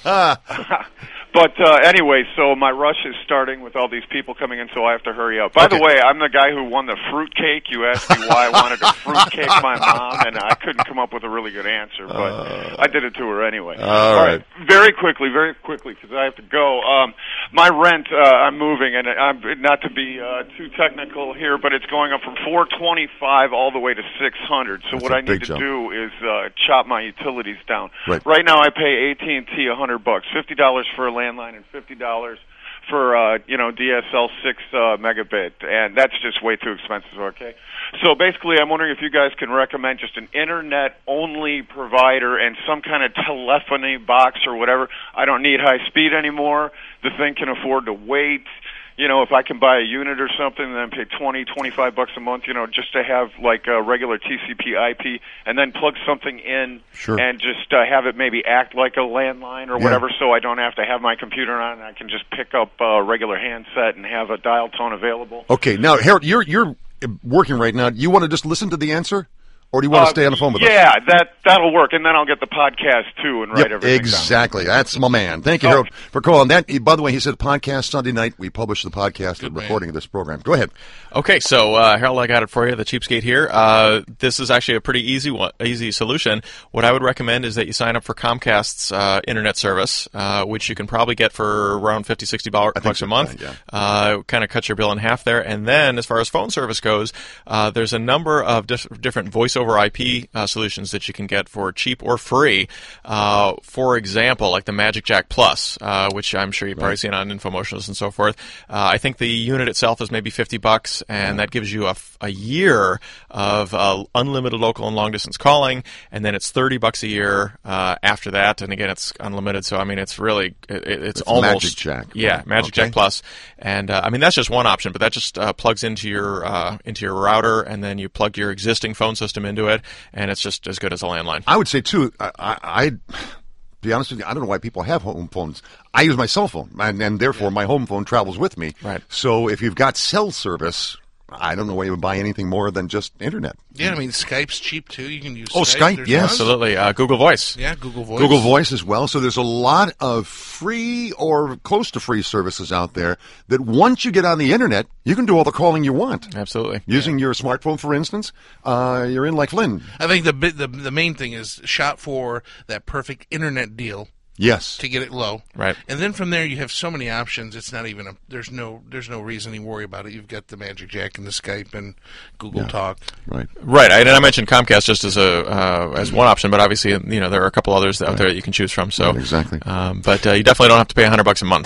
H: But uh, anyway, so my rush is starting with all these people coming in, so I have to hurry up. By
A: Okay.
H: the way, I'm the guy who won the fruit cake. You asked me why I wanted to fruit cake my mom, and I couldn't come up with a really good answer, but
A: Uh,
H: I did it to her anyway.
A: all right.
H: Very quickly, very quickly, because I have to go. Um, my rent, uh, I'm moving, and I'm not to be uh, too technical here, but it's going up from four twenty-five all the way to six hundred. So
A: That's
H: what
A: a
H: I need
A: big
H: to
A: jump.
H: do is uh, chop my utilities down.
A: Right.
H: Right now, I pay A T and T a hundred bucks, fifty dollars for a landline, and fifty dollars for uh, you know D S L six uh, megabit, and that's just way too expensive. Okay. So basically, I'm wondering if you guys can recommend just an internet-only provider and some kind of telephony box or whatever. I don't need high speed anymore. The thing can afford to wait. You know, if I can buy a unit or something, then pay twenty, twenty-five bucks a month, you know, just to have like a regular T C P I P, and then plug something in
A: Sure.
H: and just uh, have it maybe act like a landline or
A: Yeah.
H: whatever, so I don't have to have my computer on, and I can just pick up a regular handset and have a dial tone available.
A: Okay, now, Harold, you're, you're working right now. You want to just listen to the answer? Or do you want to
H: Uh,
A: stay on the phone with us?
H: Yeah, that, that'll work, and then I'll get the podcast, too, and write
A: Yep,
H: everything
A: exactly. That's my man. Thank you,
H: Oh.
A: Harold, for calling. That, by the way, he said podcast Sunday night. We publish the podcast and
C: man.
A: recording of this program. Go ahead.
D: Okay, so uh, Harold, I got it for you, the cheapskate here. Uh, this is actually a pretty easy one, easy solution. What I would recommend is that you sign up for Comcast's uh, internet service, uh, which you can probably get for around fifty, sixty bucks
A: think
D: a
A: so,
D: month.
A: yeah.
D: Uh, kind of cuts your bill in half there. And then, as far as phone service goes, uh, there's a number of dif- different voice over I P uh, solutions that you can get for cheap or free. Uh, for example, like the Magic Jack Plus, uh, which I'm sure you've probably seen on Infomotionals and so forth. Uh, I think the unit itself is maybe fifty bucks, and that gives you a, f- a year of uh, unlimited local and long distance calling, and then it's thirty bucks a year uh, after that. And again, it's unlimited, so I mean, it's really it, it's,
A: It's
D: almost
A: Magic Jack.
D: Yeah, Magic
A: Okay.
D: Jack Plus, and uh, I mean that's just one option, but that just uh, plugs into your uh, into your router, and then you plug your existing phone system into it, and it's just as good as a landline.
A: I would say, too, I, I, I'd be honest with you, I don't know why people have home phones. I use my cell phone, and, and therefore my home phone travels with me.
D: Right.
A: So if you've got cell service, I don't know why you would buy anything more than just internet.
C: Yeah, I mean, Skype's cheap, too. You can use
A: Oh, Skype,
C: There's
A: yes.
C: tons.
D: Absolutely, uh, Google Voice.
C: Yeah, Google Voice.
A: Google Voice as well. So there's a lot of free or close to free services out there that once you get on the internet, you can do all the calling you want.
D: Absolutely.
A: Using your smartphone, for instance, uh, you're in like Lynn.
C: I think the, bi- the the main thing is shop for that perfect internet deal
A: Yes.
C: to get it low.
D: Right.
C: And then from there you have so many options. It's not even a there's no there's no reason to worry about it. You've got the Magic Jack and the Skype and Google Talk.
A: Right.
D: Right, I, and I mentioned Comcast just as a uh, as one option, but obviously, you know, there are a couple others out there that you can choose from. So
A: Right, exactly.
D: um, but uh, you definitely don't have to pay a hundred bucks a month.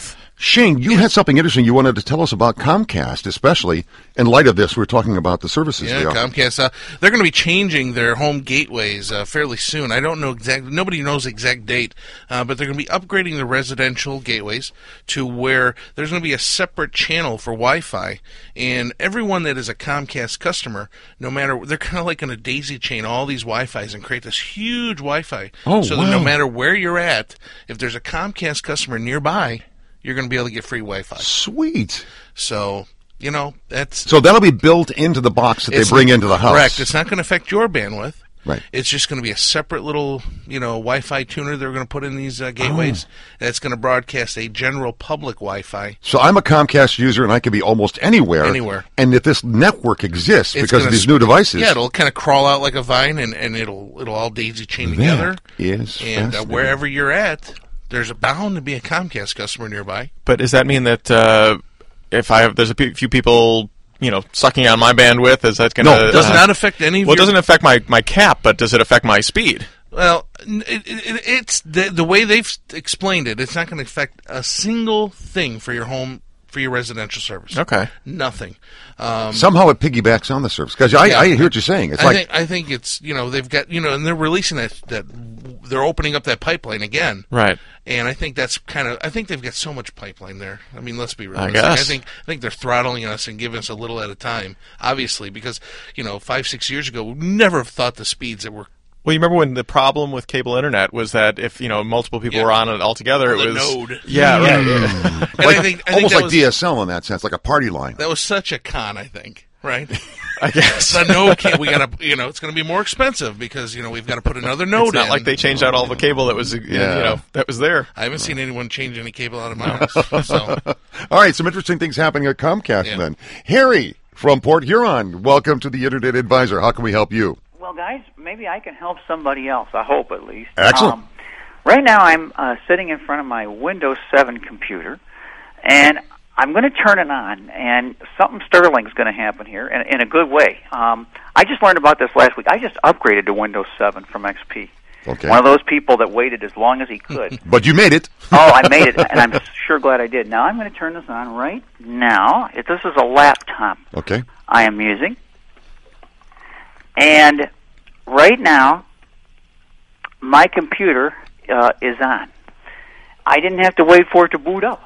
A: Shane, you had something interesting you wanted to tell us about Comcast, especially in light of this. We're talking about the services.
C: Yeah,
A: they offer.
C: Comcast. Uh, they're going to be changing their home gateways uh, fairly soon. I don't know exactly. Nobody knows the exact date, uh, but they're going to be upgrading the residential gateways to where there's going to be a separate channel for Wi-Fi, and everyone that is a Comcast customer, no matter, they're kind of like in a daisy chain, all these Wi-Fis, and create this huge Wi-Fi.
A: Oh,
C: so
A: wow.
C: that no matter where you're at, if there's a Comcast customer nearby, you're going to be able to get free Wi-Fi.
A: Sweet.
C: So, you know, that's...
A: So that'll be built into the box that they
C: It's
A: bring
C: not-
A: into the house.
C: Correct. It's not going to affect your bandwidth.
A: Right.
C: It's just going to be a separate little, you know, Wi-Fi tuner they're going to put in these uh, gateways.
A: Oh.
C: That's going to broadcast a general public Wi-Fi.
A: So I'm a Comcast user, and I can be almost anywhere.
C: Anywhere.
A: And if this network exists
C: It's
A: because
C: gonna
A: of these
C: sp-
A: new devices,
C: Yeah, it'll kind of crawl out like a vine, and, and it'll it'll all daisy chain together.
A: that is
C: And uh,
A: fascinating.
C: wherever you're at, there's a bound to be a Comcast customer nearby.
D: But does that mean that uh, if I have, there's a pe- few people, you know, sucking on my bandwidth, is that going to...
A: No,
C: It does not affect any of
D: Well, it
C: your...
D: doesn't affect my, my cap, but does it affect my speed?
C: Well, it, it, it's the, the way they've explained it. It's not going to affect a single thing for your home, for your residential service.
D: Okay.
C: Nothing. Um,
A: somehow it piggybacks on the service. Because I,
C: Yeah.
A: I hear what you're saying. It's
C: I
A: like,
C: think I think it's you know they've got you know and they're releasing that that they're opening up that pipeline again.
D: Right.
C: And I think that's kind of I think they've got so much pipeline there. I mean, let's be realistic.
D: guess.
C: I think I think they're throttling us and giving us a little at a time. Obviously, because you know five six years ago we never have thought the speeds that were.
D: Well, you remember when the problem with cable internet was that if, you know, multiple people
C: Yeah.
D: were on it all together,
C: The
D: it was...
C: node.
D: Yeah, right.
C: And
A: like
C: I think, I think
A: almost
C: that
A: like
C: was,
A: D S L in that sense, like a party line.
C: That was such a con, I think. Right?
D: I guess.
C: The node can't, we gotta, you know, it's going to be more expensive because you know we've got to put another node
D: It's not
C: in.
D: like they changed out all the cable that was, uh,
A: Yeah.
D: you know, that was there.
C: I haven't seen anyone change any cable out of my house. So.
A: All right, some interesting things happening at Comcast
C: Yeah.
A: then. Harry from Port Huron, welcome to the Internet Advisor. How can we help you?
I: Well, guys, maybe I can help somebody else. I hope, at least.
A: Excellent.
I: Um, right now, I'm uh, sitting in front of my Windows seven computer, and I'm going to turn it on, and something sterling's going to happen here in, in a good way. Um, I just learned about this last week. I just upgraded to Windows seven from X P.
A: Okay.
I: One of those people that waited as long as he could.
A: But you made it.
I: Oh, I made it, and I'm sure glad I did. Now I'm going to turn this on right now. If this is a laptop
A: Okay.
I: I am using. And right now, my computer uh, is on. I didn't have to wait for it to boot up.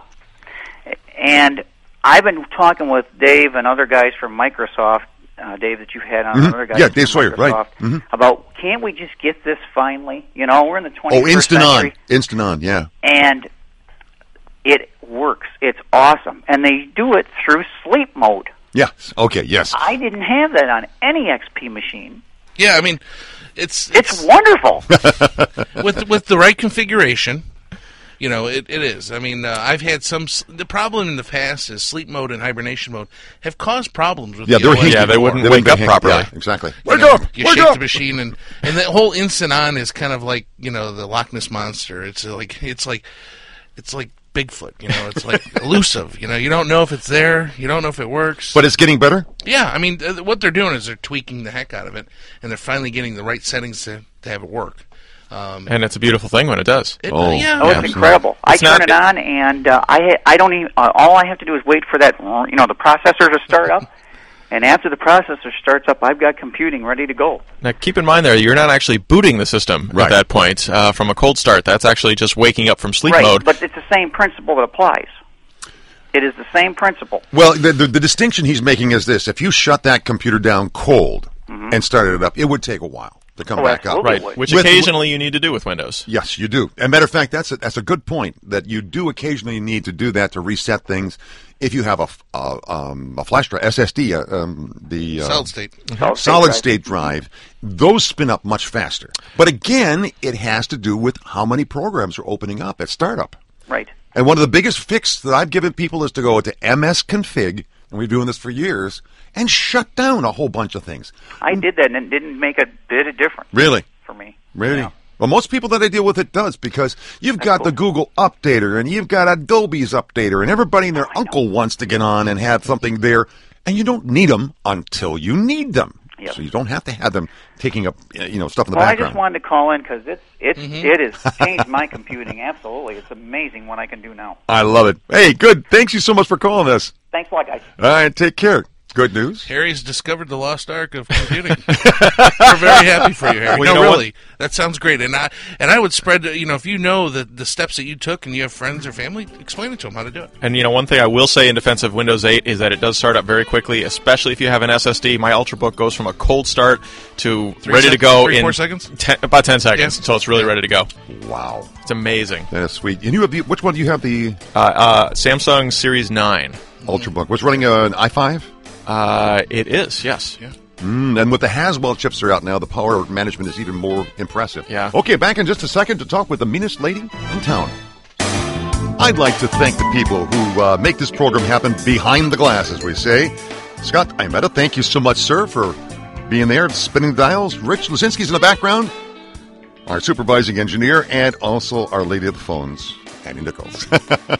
I: And I've been talking with Dave and other guys from Microsoft, uh, Dave that you had on,
A: Mhm.
I: other guys
A: Yeah,
I: from
A: Dave Sawyer, right.
I: Microsoft,
A: Mhm.
I: about can't we just get this finally? You know, we're in the
A: Oh,
I: twenty-first
A: instant
I: century.
A: on. Instant on, yeah.
I: And it works. It's awesome. And they do it through sleep mode.
A: Yes. Okay, yes.
I: I didn't have that on any X P machine.
C: Yeah, I mean, it's
I: It's wonderful.
C: with with the right configuration. You know, it, it is. I mean, uh, I've had some. s- The problem in the past is sleep mode and hibernation mode have caused problems with
A: Yeah,
C: the
A: they were
C: O S
A: hinky
D: Yeah, they
C: before.
D: wouldn't
A: They
D: wake
A: wouldn't
D: up
A: be hinky.
D: properly.
A: Yeah, exactly.
C: You
A: Wake
C: know,
A: up!
C: You
A: Wake
C: shake
A: up!
C: the machine, and and that whole instant on is kind of like you know the Loch Ness monster. It's like it's like it's like Bigfoot. You know, it's like elusive. You know, you don't know if it's there. You don't know if it works.
A: But it's getting better?
C: Yeah, I mean, uh, what they're doing is they're tweaking the heck out of it, and they're finally getting the right settings to, to have it work. Um,
D: And it's a beautiful thing when it does.
C: it,
A: Oh.
C: yeah,
I: Oh, it's
A: Absolutely.
I: incredible.
D: It's
I: I turn
D: not-
I: it on, and uh, I ha- I don't even. Uh, all I have to do is wait for that, you know, the processor to start up. And after the processor starts up, I've got computing ready to go.
D: Now, keep in mind there, you're not actually booting the system
A: Right.
D: at that point uh, from a cold start. That's actually just waking up from sleep
I: right,
D: mode.
I: but it's the same principle that applies. It is the same principle.
A: Well, the, the, the distinction he's making is this. If you shut that computer down cold and started it up, it would take a while to come
I: Oh,
A: back up.
I: absolutely.
D: Right,
I: would.
D: which
A: With-
D: occasionally you need to do with Windows.
A: Yes, you do. And matter of fact, that's a, that's a good point, that you do occasionally need to do that to reset things. If you have a, f- uh, um, a flash drive, S S D, uh, um, the uh,
C: solid state.
I: Solid state
A: solid
I: drive.
A: state drive, those spin up much faster. But again, it has to do with how many programs are opening up at startup.
I: Right.
A: And one of the biggest fixes that I've given people is to go to M S config, and we've been doing this for years, and shut down a whole bunch of things.
I: I did that, and it didn't make a bit of difference
A: Really?
I: for me.
A: Really?
I: Yeah.
A: Well, most people that I deal with, it does, because you've got the Google Updater, and you've got Adobe's Updater, and everybody and their uncle wants to get on and have something there, and you don't need them until you need them.
I: Yep.
A: So you don't have to have them taking up, you know, stuff in the
I: well,
A: background.
I: I just wanted to call in because it's it's
C: Mm-hmm.
I: it has changed my computing. Absolutely, it's amazing what I can do now.
A: I love it. Hey, good. Thanks you so much for calling us.
I: Thanks a lot, guys.
A: All right, take care. Good news.
C: Harry's discovered the lost ark of computing. We're very happy for you, Harry.
D: Well, you
C: no,
D: know
C: really, that sounds great. And I and I would spread. You know, if you know the the steps that you took, and you have friends or family, explain it to them how to do it.
D: And, you know, one thing I will say in defense of Windows eight is that it does start up very quickly, especially if you have an S S D. My Ultrabook goes from a cold start to
C: Three
D: ready to
C: sec-
D: go
C: three,
D: in
C: four seconds?
D: ten, about ten seconds,
C: Yeah.
D: so it's really ready to go.
A: Wow.
D: It's amazing.
A: That is sweet. And you have the, which one do you have, the
D: Uh, uh, Samsung Series nine.
A: Ultrabook? What's running uh, an i five?
D: Uh, it is, yes.
C: Yeah.
A: Mm, and with the Haswell chips that are out now, the power management is even more impressive.
D: Yeah.
A: Okay, back in just a second to talk with the meanest lady in town. I'd like to thank the people who uh, make this program happen behind the glass, as we say. Scott Imetta, thank you so much, sir, for being there, spinning the dials. Rich Lusinski's in the background, our supervising engineer, and also our lady of the phones, Annie Nichols.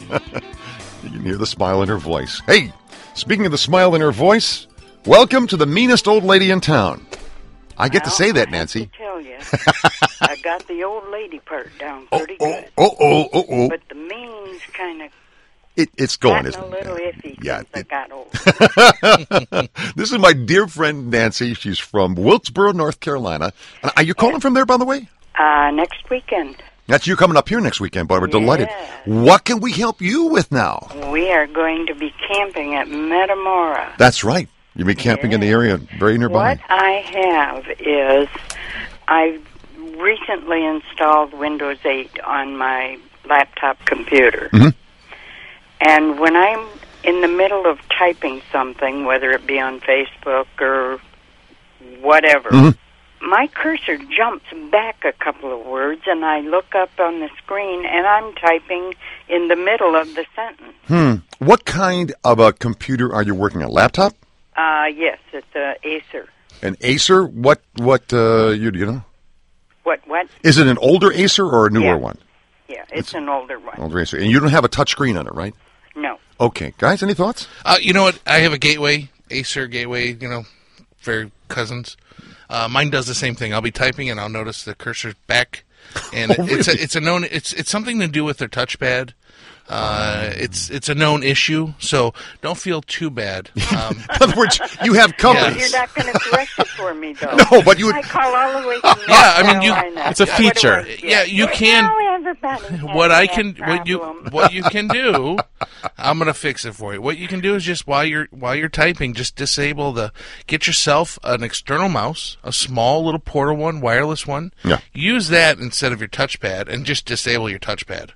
A: You can hear the smile in her voice. Hey, speaking of the smile in her voice, welcome to the meanest old lady in town. I get to say that, Nancy.
J: I have to tell you, I got the old lady part down
A: Oh,
J: pretty
A: oh,
J: good.
A: oh, oh, oh, oh.
J: But the mean's kind of
A: It, it's going,
J: gotten
A: isn't
J: a little
A: it?
J: iffy
A: Yeah.
J: since I
A: it-
J: got old.
A: This is my dear friend, Nancy. She's from Wilkesboro, North Carolina. And are you calling from there, by the way?
J: Uh, next weekend,
A: That's you coming up here next weekend, boy. We're delighted.
J: Yes.
A: What can we help you with now?
J: we are going to be camping at Metamora.
A: That's right. You'll be camping in the area very nearby.
J: What I have is I've recently installed Windows eight on my laptop computer.
A: Mhm.
J: And when I'm in the middle of typing something, whether it be on Facebook or whatever,
A: Mhm.
J: my cursor jumps back a couple of words and I look up on the screen and I'm typing in the middle of the sentence.
A: Hmm. What kind of a computer are you working on? Laptop?
J: Uh, yes, it's a Acer.
A: An Acer? What? What? Uh, you, you know?
J: What, what?
A: Is it an older Acer or a newer
J: Yeah.
A: one?
J: Yeah, it's, an older one.
A: Older Acer. And you don't have a touch screen on it, right?
J: No.
A: Okay, guys. Any thoughts?
C: Uh, you know what? I have a Gateway, Acer Gateway. You know, very cousins. Uh, mine does the same thing. I'll be typing and I'll notice the cursor's back, and
A: Oh,
C: it's a,
A: really?
C: it's a known it's it's something to do with their touchpad. Uh, it's it's a known issue, so don't feel too bad. Um,
A: In other words, you have companies.
J: You're not going to correct it for me, though.
A: No, but you would-
J: I call all the way from North
C: Yeah, I mean, you-
J: Carolina.
D: it's a
J: What do I-
D: feature.
C: Yeah, you can-
J: Now everybody has
C: what I
J: that
C: can what you
J: problem.
C: what you can do, I'm gonna fix it for you. What you can do is just while you're while you're typing, just disable the get yourself an external mouse, a small little portable one, wireless one.
A: Yeah.
C: Use that instead of your touchpad, and just disable your touchpad.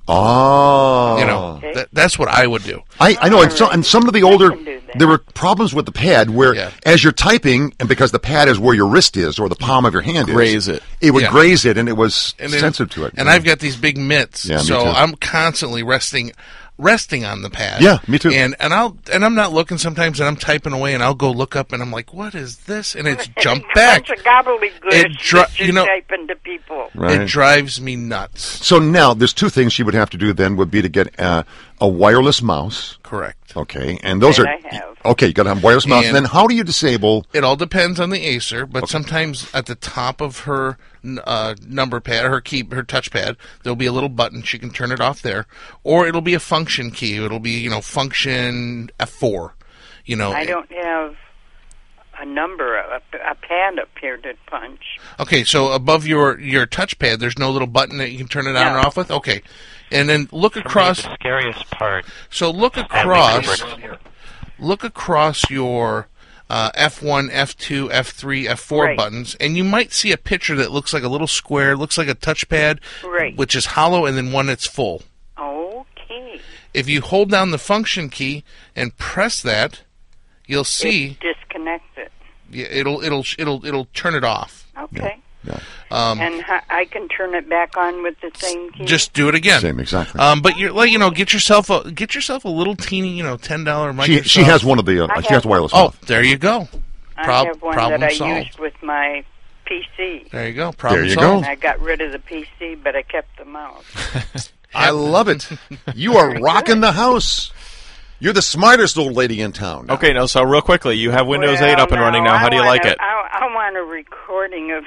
A: Oh.
C: You know, that, that's what I would do.
A: I, I know, and, so, and some of the older,
J: I can do that.
A: there were problems with the pad where,
C: Yeah.
A: as you're typing, and because the pad is where your wrist is or the palm of your hand
D: Graze
A: is,
D: it.
A: it would
C: Yeah.
A: graze it, and it was
C: And then-
A: sensitive to it.
C: And I've got these big mitts,
A: Yeah, me
C: so
A: too.
C: I'm constantly resting, resting on the pad.
A: Yeah, me too.
C: And and I'll and I'm not looking sometimes, and I'm typing away, and I'll go look up, and I'm like, what is this? And it's jumped back.
J: Bunch of gobbledygook
C: It dri-
J: that you're
C: you know-
J: typing to people.
A: Right.
C: It drives me nuts.
A: So now, there's two things she would have to do then would be to get uh, a wireless mouse.
C: Correct.
A: Okay, and those
J: That
A: are
J: I have.
A: okay. You got to have a wireless mouse. And
C: And-
A: then how do you disable?
C: It all depends on the Acer, but sometimes at the top of her n- uh, number pad, her key, her touchpad, there'll be a little button. She can turn it off there, or it'll be a function key. It'll be you know function F four. You know.
J: I don't have a number, a, a pad up here to punch.
C: Okay, so above your your touchpad, there's no little button that you can turn it on
J: No.
C: or off with. Okay, and then look across.
K: The scariest part.
C: So look across. Look across your uh, F one, F two, F three, F four
J: Right.
C: buttons, and you might see a picture that looks like a little square, looks like a touchpad,
J: Right.
C: which is hollow, and then one that's full.
J: Okay.
C: If you hold down the function key and press that, you'll see
J: It disconnects it.
C: yeah, it'll it'll it'll it'll turn it off.
J: Okay.
A: Yeah,
C: Um,
J: And ha- I can turn it back on with the same key?
C: just do it again.
A: same exactly.
C: Um, but you're like you know, get yourself a get yourself a little teeny you know ten dollar
A: she
C: Microsoft.
A: she has one of the uh,
J: I
A: she has
J: have-
A: a wireless
C: Oh,
A: mouse.
C: there you go.
J: I
C: Prob-
J: have one
C: problem
J: that I
C: solved.
J: used with my P C.
C: There you go. Problem
A: There you
C: solved.
A: go.
J: And I got rid of the P C, but I kept the mouse.
A: I love it. You are rocking the house. You're the smartest old lady in town. now.
D: Okay, now, so real quickly, you have Windows
J: Well,
D: eight up and running now.
J: I
D: How do you
J: wanna-
D: like it?
J: I, want a recording of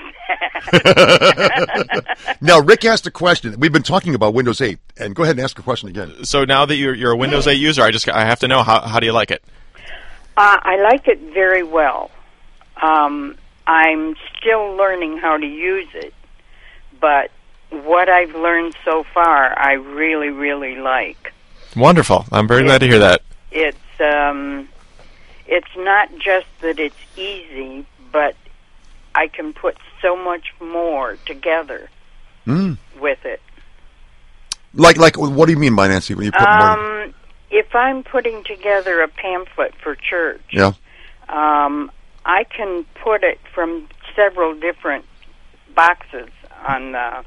J: that.
A: Now, Rick asked a question. We've been talking about Windows eight, and go ahead and ask a question again.
D: So now that you're, you're a Windows eight user, I just I have to know, how, how do you like it?
J: Uh, I like it very well. Um, I'm still learning how to use it, but what I've learned so far, I really, really like.
D: Wonderful. I'm very it, glad to hear that.
J: It's um, it's not just that it's easy, but I can put so much more together mm. with it.
A: Like, like, what do you mean by Nancy when you put
J: um,
A: more?
J: If I'm putting together a pamphlet for church,
A: yeah.
J: um, I can put it from several different boxes on the.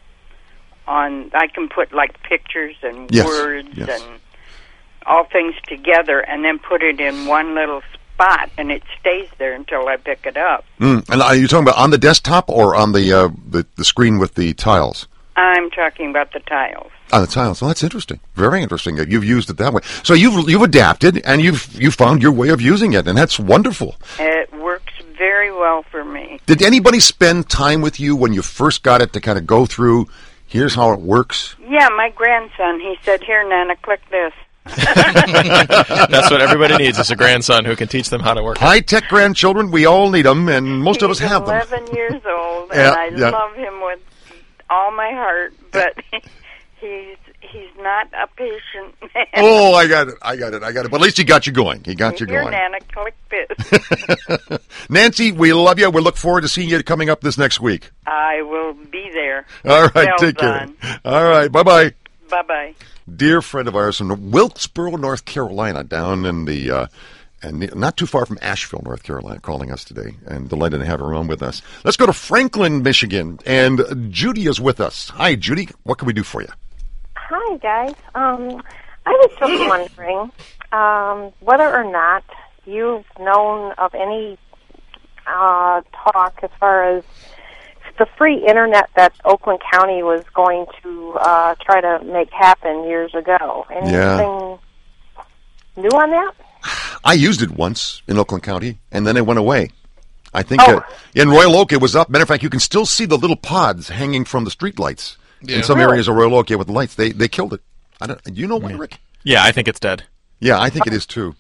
J: On, I can put like pictures and
A: yes.
J: words
A: yes.
J: and all things together, and then put it in one little spot, and it stays there until I pick it up.
A: Mm. And are you talking about on the desktop or on the, uh, the the screen with the tiles?
J: I'm talking about the tiles.
A: On the tiles. Well, that's interesting. Very interesting that you've used it that way. So you've you've adapted and you've you found your way of using it, and that's wonderful.
J: It works very well for me.
A: Did anybody spend time with you when you first got it to kind of go through? Here's how it works.
J: Yeah, my grandson, he said, "Here, Nana, click this."
D: That's what everybody needs, is a grandson who can teach them how to work.
A: High-tech grandchildren, we all need them, and most
J: He's
A: of us have them.
J: He's eleven years old, and
A: yeah,
J: I
A: yeah.
J: love him with all my heart, but he's he's not a patient man.
A: Oh, I got it, I got it, I got it. But at least he got you going. He got you
J: Here,
A: going.
J: Nana, click this.
A: Nancy, we love you. We look forward to seeing you coming up this next week.
J: I will be there.
A: All right,
J: Bells
A: take care.
J: on.
A: All right, bye-bye.
J: Bye-bye.
A: Dear friend of ours from Wilkesboro, North Carolina, down in the, uh, and not too far from Asheville, North Carolina, calling us today, and delighted to have her on with us. Let's go to Franklin, Michigan, and Judy is with us. Hi, Judy. What can we do for you?
K: Hi, guys. Um, I was just wondering um, whether or not you've known of any uh, talk as far as the free internet that Oakland County was going to uh, try to make happen years ago. Anything
A: yeah.
K: new on that?
A: I used it once in Oakland County, and then it went away. I think
K: oh.
A: uh, in Royal Oak it was up. Matter of fact, you can still see the little pods hanging from the street lights
C: yeah.
A: in some
K: really?
A: areas of Royal Oak. Yeah, with the lights, they they killed it. I don't. Do you know why, Rick?
D: Yeah, I think it's dead.
A: Yeah, I think it is too.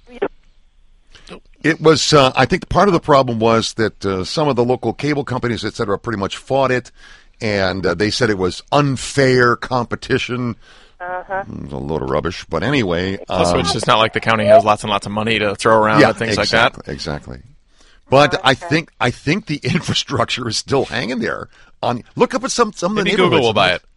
A: It was. Uh, I think part of the problem was that uh, some of the local cable companies, et cetera, pretty much fought it, and uh, they said it was unfair competition.
K: Uh-huh.
A: It was a load of rubbish. But anyway,
D: plus
A: um,
D: it's just not like the county has lots and lots of money to throw around
A: yeah,
D: and things
A: exactly,
D: like that.
A: Exactly. But
K: okay.
A: I think I think the infrastructure is still hanging there. On look up at some some of the
D: Maybe
A: neighborhoods.
D: Google will buy it.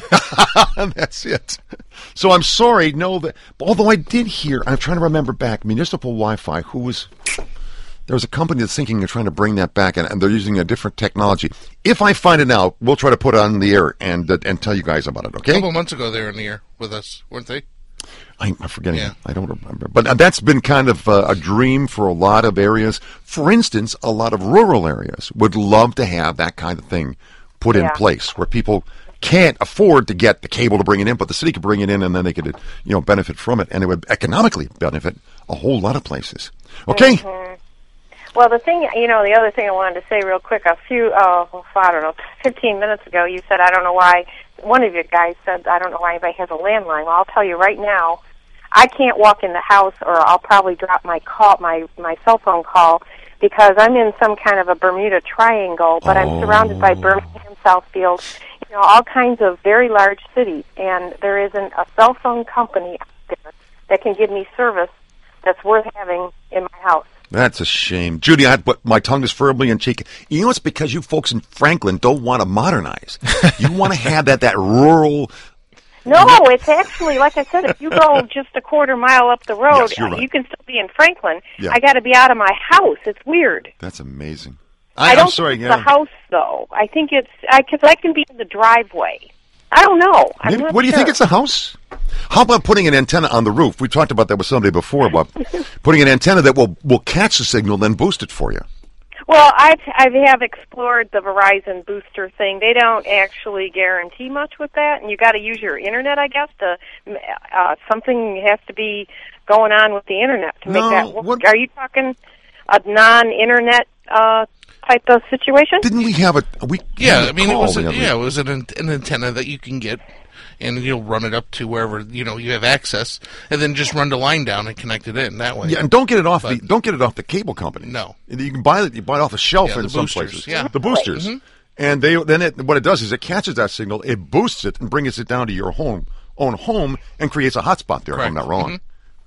A: That's it. So I'm sorry. No, that although I did hear, I'm trying to remember back. Municipal Wi-Fi. Who was there was a company that's thinking of trying to bring that back, and, and they're using a different technology. If I find it out, we'll try to put it on the air and uh, and tell you guys about it. Okay.
C: A couple months ago, they were in the air with us, weren't they?
A: I, I'm forgetting.
C: Yeah.
A: I don't remember. But that's been kind of uh, a dream for a lot of areas. For instance, a lot of rural areas would love to have that kind of thing put
K: yeah.
A: in place where people can't afford to get the cable to bring it in, but the city could bring it in, and then they could, you know, benefit from it, and it would economically benefit a whole lot of places. Okay.
K: Mm-hmm. Well, the thing, you know, the other thing I wanted to say real quick, a few, uh, I don't know, fifteen minutes ago, you said, I don't know why, one of you guys said, I don't know why anybody has a landline. Well, I'll tell you right now, I can't walk in the house, or I'll probably drop my call, my, my cell phone call, because I'm in some kind of a Bermuda Triangle, but oh. I'm surrounded by Birmingham, Southfield, you know, all kinds of very large cities, and there isn't a cell phone company out there that can give me service that's worth having in my house.
A: That's a shame. Judy, I, but my tongue is firmly in cheek. You know, it's because you folks in Franklin don't want to modernize. You want to have that, that rural...
K: No, it's actually, like I said, if you go just a quarter mile up the road,
A: yes, you're right.
K: you can still be in Franklin.
A: Yeah.
K: I got to be out of my house. It's weird.
A: That's amazing.
K: I,
A: I
K: don't
A: I'm sorry,
K: think
A: yeah.
K: it's the house, though. I think it's, because I, I can be in the driveway. I don't know. I'm
A: Maybe,
K: not
A: what do you
K: sure.
A: think? It's a house? How about putting an antenna on the roof? We talked about that with somebody before, about putting an antenna that will, will catch the signal, then boost it for you.
K: Well, I've, I have explored the Verizon booster thing. They don't actually guarantee much with that, and you got to use your internet, I guess. To uh, something has to be going on with the internet to
A: No,
K: make that work.
A: what-
K: Are you talking a non-internet uh, type of situation?
A: Didn't we have a we?
C: Yeah,
A: had a
C: I mean, it
A: call
C: was
A: the
C: a,
A: other
C: yeah,
A: day.
C: it was an, an antenna that you can get, and you'll run it up to wherever you know you have access, and then just run the line down and connect it in that way.
A: Yeah, and don't get it off
C: But-
A: the don't get it off the cable company.
C: No.
A: You can buy it. You buy it off a shelf
C: Yeah,
A: in
C: the
A: some
C: boosters,
A: places.
C: yeah.
A: the boosters.
C: Mhm.
A: And they then it, what it does is it catches that signal, it boosts it, and brings it down to your home own home, and creates a hotspot there. If I'm
C: Correct.
A: not wrong.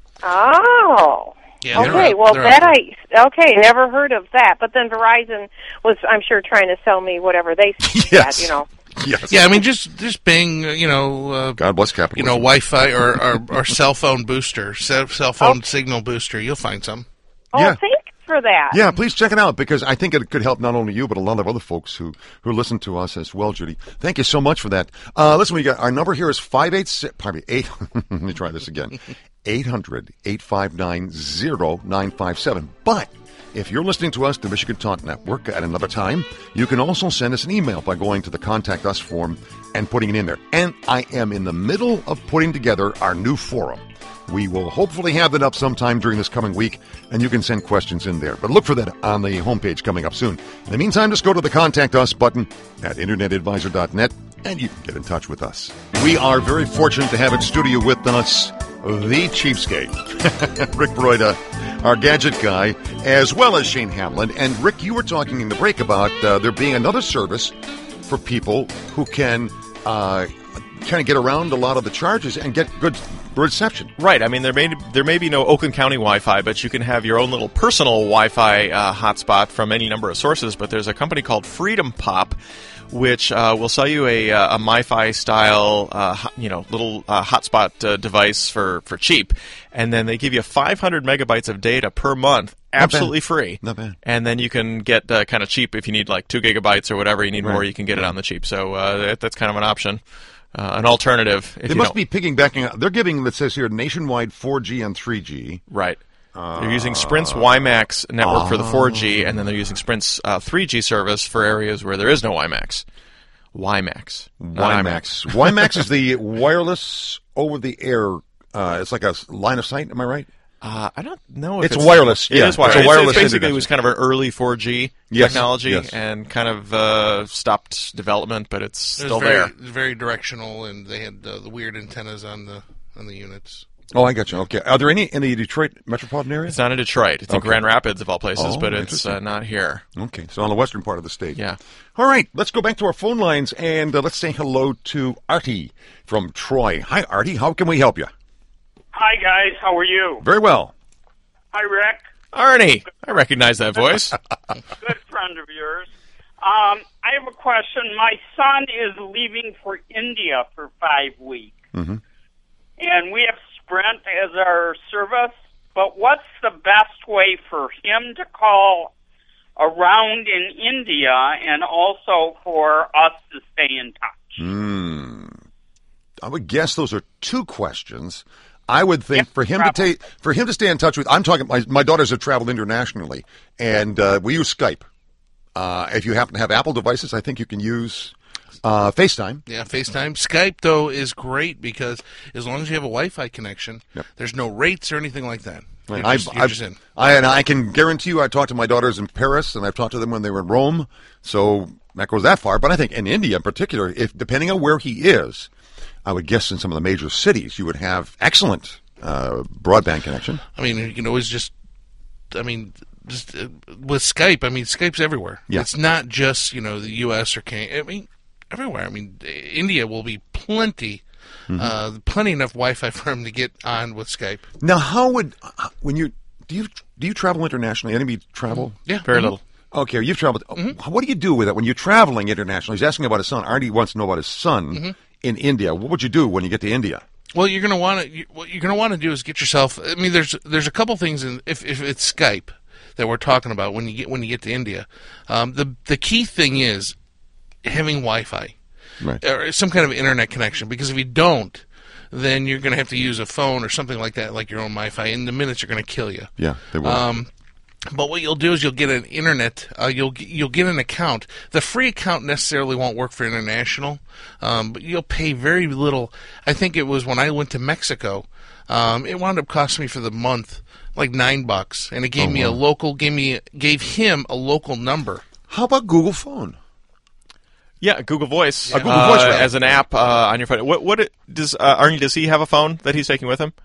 K: Oh.
C: Yeah, they're
K: Okay,
C: out-
K: well
C: they're
K: that
C: out
K: I okay, never heard of that. But then Verizon was, I'm sure, trying to sell me whatever they
A: Yes.
K: had, you know.
A: Yes.
C: Yeah, I mean, just just bang, uh, you know, uh,
A: God bless
C: you
A: capitalism.
C: know, Wi-Fi or, or, or cell phone booster, cell, cell phone signal booster. You'll find some.
K: Oh,
A: Yeah.
K: thanks for that.
A: Yeah, please check it out because I think it could help not only you but a lot of other folks who, who listen to us as well, Judy. Thank you so much for that. Uh, listen, we got our number here is five eight six. Pardon me, eight. Let me try this again. eight hundred, eight five nine, zero nine five seven. But if you're listening to us, the Michigan Talk Network, at another time, you can also send us an email by going to the Contact Us form and putting it in there. And I am in the middle of putting together our new forum. We will hopefully have that up sometime during this coming week, and you can send questions in there. But look for that on the homepage coming up soon. In the meantime, just go to the Contact Us button at internet advisor dot net, and you can get in touch with us. We are very fortunate to have in studio with us the cheapskate, Rick Broida, our gadget guy, as well as Shane Hamlin. And Rick, you were talking in the break about uh, there being another service for people who can uh, kind of get around a lot of the charges and get good reception.
D: Right. I mean, there may there may be no Oakland County Wi-Fi, but you can have your own little personal Wi-Fi uh, hotspot from any number of sources. But there's a company called Freedom Pop, which uh, will sell you a, uh, a MiFi style, uh, ho- you know, little uh, hotspot uh, device for, for cheap, and then they give you five hundred megabytes of data per month, absolutely free.
A: Not bad.
D: And then you can get uh, kind of cheap if you need like two gigabytes or whatever you need
A: Right.
D: more. You can get it on the cheap. So uh, that, that's kind of an option. Uh, an alternative. If
A: They
D: you
A: must
D: don't-
A: be piggybacking. They're giving, it says here, nationwide four G and three G.
D: Right. They're using Sprint's WiMAX network for the four G,
A: Oh.
D: and then they're using Sprint's uh, three G service for areas where there is no WiMAX. WiMAX. not
A: WiMAX. WiMAX is the wireless over-the-air. Uh, it's like a s- line of sight. Am I right?
D: Uh, I don't know if
A: It's wireless,
D: It
A: yeah.
D: is wireless.
A: It's a wireless
D: It basically
A: internet.
D: was kind of an early four G
A: Yes,
D: technology
A: yes.
D: and kind of uh, stopped development, but it's
C: It was
D: still
C: very,
D: there.
C: very directional, and they had uh, the weird antennas on the on the units.
A: Oh, I got you. Okay. Are there any in the Detroit metropolitan area?
D: It's not in Detroit. It's in
A: Okay.
D: Grand Rapids, of all places,
A: Oh,
D: but it's
A: interesting.
D: uh, not here.
A: Okay, so on the western part of the state.
D: Yeah.
A: All right, let's go back to our phone lines and uh, let's say hello to Artie from Troy. Hi, Artie. How can we help you?
L: Hi, guys. How are you?
A: Very well.
L: Hi, Rick.
D: Arnie, I recognize that voice.
L: Good friend of yours. Um, I have a question. My son is leaving for India for five weeks,
A: Mm-hmm.
L: and we have Sprint as our service. But what's the best way for him to call around in India, and also for us to stay in touch?
A: Hmm. I would guess those are two questions. I would think
L: Yep,
A: for him
L: travel.
A: to take for him to stay in touch with. I'm talking. My, my daughters have traveled internationally, and uh, we use Skype. Uh, if you happen to have Apple devices, I think you can use uh, FaceTime.
C: Yeah, FaceTime. Skype, though, is great because as long as you have a Wi-Fi connection,
A: Yep.
C: there's no rates or anything like that. You're
A: I've-
C: just, you're
A: I've-
C: just in.
A: I and I can guarantee you, I talked to my daughters in Paris, and I've talked to them when they were in Rome. So that goes that far. But I think in India, in particular, if depending on where he is, I would guess in some of the major cities, you would have excellent uh, broadband connection.
C: I mean, you can always just, I mean, just uh, with Skype, I mean, Skype's everywhere.
A: Yeah.
C: It's not just, you know, the U S or Canada. I mean, everywhere. I mean, India will be plenty,
A: Mm-hmm.
C: uh, plenty enough Wi-Fi for him to get on with Skype.
A: Now, how would uh, when you do you do you travel internationally? Any of you travel?
C: Yeah.
D: Very
C: Mhm.
D: little.
A: Okay, you've traveled.
C: Mm-hmm.
A: What do you do with it when you're traveling internationally? He's asking about his son. Artie wants to know about his son
C: Mm-hmm.
A: in India. What would you do when you get to India?
C: Well, you're going to want to. What you're going to want to do is get yourself. I mean, there's there's a couple things in if if it's Skype that we're talking about when you get when you get to India. Um, the the key thing is having Wi-Fi
A: Right.
C: or some kind of internet connection. Because if you don't, then you're going to have to use a phone or something like that, like your own Wi-Fi. In the minutes, are going to kill you.
A: Yeah, they will.
C: Um, but what you'll do is you'll get an internet. Uh, you'll you'll get an account. The free account necessarily won't work for international, um, but you'll pay very little. I think it was when I went to Mexico. Um, it wound up costing me for the month like nine bucks, and it gave
A: Oh,
C: me a
A: wow.
C: local. Gave me gave him a local number.
A: How about Google Phone?
D: Yeah, Google Voice.
A: Yeah. Uh, Google
D: uh,
A: Voice, right.
D: as an app uh, on your phone. What, what it, does uh, Arnie? Does he have a phone that he's taking with him?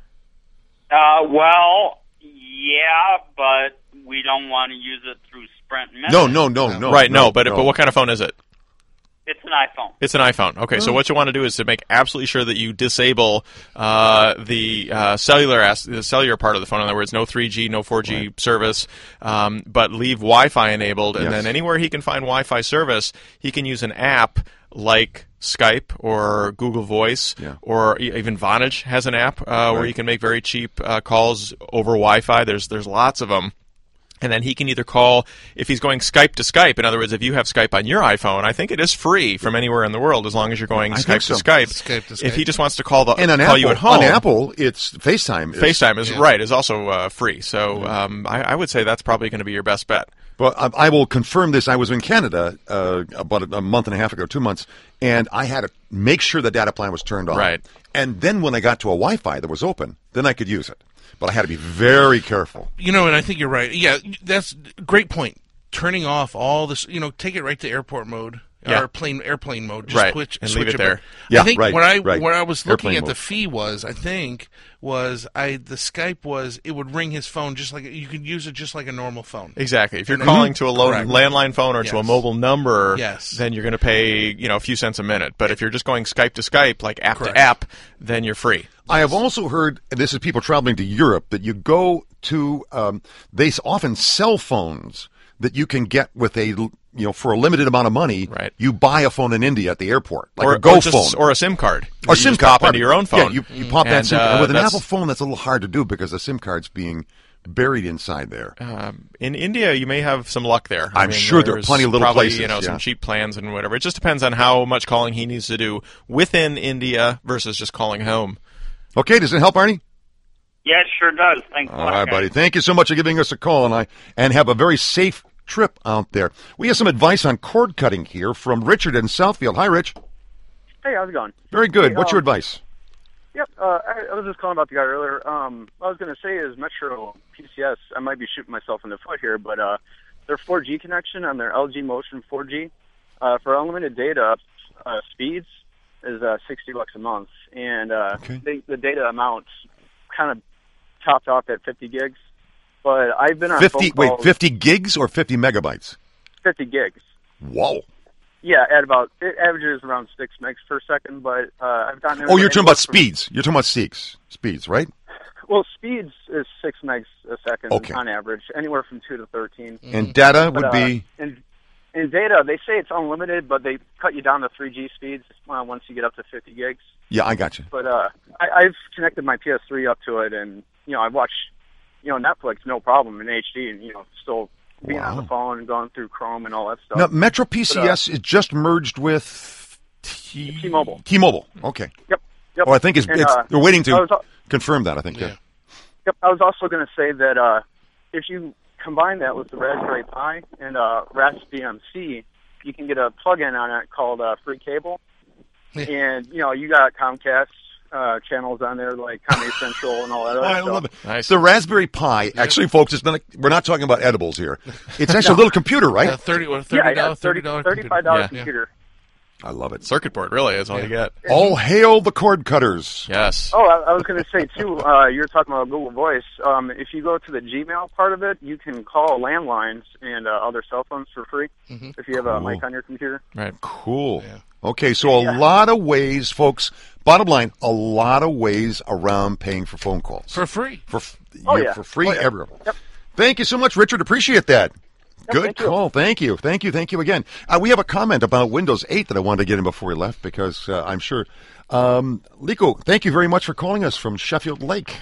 L: Uh, well, yeah, but we don't want to use it through Sprint Minutes.
A: No, no, no, no.
D: Right, no,
A: no
D: but
A: no.
D: but what kind of phone is it?
L: It's an iPhone.
D: It's an iPhone. Okay, so what you want to do is to make absolutely sure that you disable uh, the uh, cellular as- the cellular part of the phone. In other words, no three G, no four G
A: Right.
D: service, um, but leave Wi-Fi enabled. And
A: Yes.
D: then anywhere he can find Wi-Fi service, he can use an app like Skype or Google Voice,
A: Yeah.
D: or e- even Vonage has an app uh, where
A: Right.
D: you can make very cheap uh, calls over Wi-Fi. There's there's lots of them. And then he can either call, if he's going Skype to Skype, in other words, if you have Skype on your iPhone, I think it is free from anywhere in the world as long as you're going
A: I
D: Skype
A: think
D: to
A: so.
D: Skype.
C: Skype to Skype.
D: If he just wants to call the
A: And on
D: call
A: Apple,
D: you at home,
A: on Apple, it's FaceTime. Is,
D: FaceTime is
C: Yeah.
D: right is also uh, free. So um, I, I would say that's probably going to be your best bet.
A: Well, I, I will confirm this. I was in Canada uh, about a, a month and a half ago, two months, and I had to make sure the data plan was turned on.
D: Right.
A: And then when I got to a Wi-Fi that was open, then I could use it. But I had to be very careful.
C: You know, and I think you're right. Yeah, that's a great point. Turning off all this, you know, take it right to airport mode.
D: Yeah.
C: Or plane airplane mode. Just
D: Right,
C: switch,
D: and
C: switch
D: leave it there.
C: back.
A: Yeah,
C: I think
A: right,
C: when I
A: right.
C: when I was looking
A: Airplane
C: at the
A: mode.
C: fee was, I think was I the Skype was it would ring his phone just like you could use it just like a normal phone.
D: Exactly. If you're
C: And then-
D: calling to a low,
C: Correct.
D: landline phone or to a
C: Yes.
D: mobile number,
C: Yes.
D: then you're going to pay you know a few cents a minute. But if you're just going Skype to Skype, like app
C: Correct.
D: to app, then you're free.
A: I have also heard, and this is people traveling to Europe, that you go to, um, they s- often sell phones that you can get with a, you know, for a limited amount of money.
D: Right.
A: You buy a phone in India at the airport, like
D: or
A: a Go
D: or just,
A: phone.
D: or a SIM card.
A: Or
D: You
A: SIM
D: just
A: card.
D: pop into your own phone.
A: Yeah, you, you pop that
D: And,
A: SIM card.
D: uh,
A: And with an
D: that's-
A: Apple phone, that's a little hard to do because the SIM card's being buried inside there.
D: Um, in India, you may have some luck there.
A: I'm sure there are
D: there's
A: plenty of little
D: probably,
A: places,
D: You know,
A: yeah.
D: some cheap plans and whatever. It just depends on how much calling he needs to do within India versus just calling home.
A: Okay, does it help, Arnie?
L: Yeah, it sure does. Thanks a
A: All
L: lot,
A: right,
L: guys.
A: buddy. Thank you so much for giving us a call, and I and have a very safe trip out there. We have some advice on cord cutting here from Richard in Southfield. Hi, Rich.
M: Hey, how's it going?
A: Very good.
M: Hey,
A: What's
M: um,
A: your advice?
M: Yep, uh, I, I was just calling about the guy earlier. Um, what I was going to say is Metro P C S, I might be shooting myself in the foot here, but uh, their four G connection on their L G Motion four G uh, for unlimited data uh, speeds is uh, sixty bucks a month, and uh,
A: Okay.
M: they, the data amount kind of topped off at fifty gigs. But I've been on
A: Fifty.
M: phone
A: Wait,
M: calls,
A: fifty gigs or fifty megabytes?
M: fifty gigs.
A: Whoa.
M: Yeah, at about it averages around six megs per second. But uh, I've gotten.
A: Oh, you're talking
M: anywhere
A: about
M: from-
A: speeds. You're talking about speeds. Speeds, right?
M: Well, speeds is six megs a second
A: Okay.
M: on average, anywhere from two to thirteen.
A: And data
M: But,
A: would
M: uh,
A: be.
M: in, in data, they say it's unlimited, but they cut you down to three G speeds uh, once you get up to fifty gigs.
A: Yeah, I got you.
M: But uh, I, I've connected my P S three up to it, and you know I watch, you know, Netflix no problem in H D, and you know still being on the
A: Wow.
M: phone and going through Chrome and all that stuff.
A: Now, Metro P C S
M: But, uh,
A: is just merged with T-
M: T-Mobile.
A: T-Mobile. Okay.
M: Yep. Yep.
A: Oh, I think it's,
M: And,
A: it's
M: uh,
A: they're waiting
M: I
A: to
M: was al-
A: confirm that. I think. Yeah.
C: Yeah.
M: Yep. I was also going to say that uh, if you combine that with the Raspberry Pi and uh, Raspberry M C, you can get a plug-in on it called uh, Free Cable.
C: Yeah.
M: And, you know, you got Comcast uh, channels on there like Comedy Central and all that
A: Oh,
M: other
A: I
M: stuff.
A: love it.
D: Nice.
A: The Raspberry Pi, actually, folks, it's not. A, we're not talking about edibles here. It's actually a little computer, right?
C: Yeah, thirty what,
M: Yeah,
C: thirty
M: yeah,
C: dollars, thirty dollars,
M: thirty-five dollars
D: Yeah.
M: computer.
A: I love it.
D: Circuit board, really, is all you get.
A: All hail the cord cutters.
D: Yes.
M: Oh, I, I was going to say, too, uh, you were talking about Google Voice. Um, if you go to the Gmail part of it, you can call landlines and uh, other cell phones for free if you have a
A: Cool.
M: mic on your computer.
D: Right.
A: Cool.
C: Yeah.
A: Okay, so a
M: Yeah.
A: lot of ways, folks. Bottom line, a lot of ways around paying for phone calls
C: For free.
A: for f-
M: Oh,
A: yeah,
M: yeah.
A: for free
M: Oh, yeah.
A: everywhere.
M: Yep.
A: Thank you so much, Richard. Appreciate that. Good
M: thank you.
A: call. Thank you. Thank you. Thank you again. Uh, we have a comment about Windows eight that I wanted to get in before we left because uh, I'm sure. Um, Liko, thank you very much for calling us from Sheffield Lake.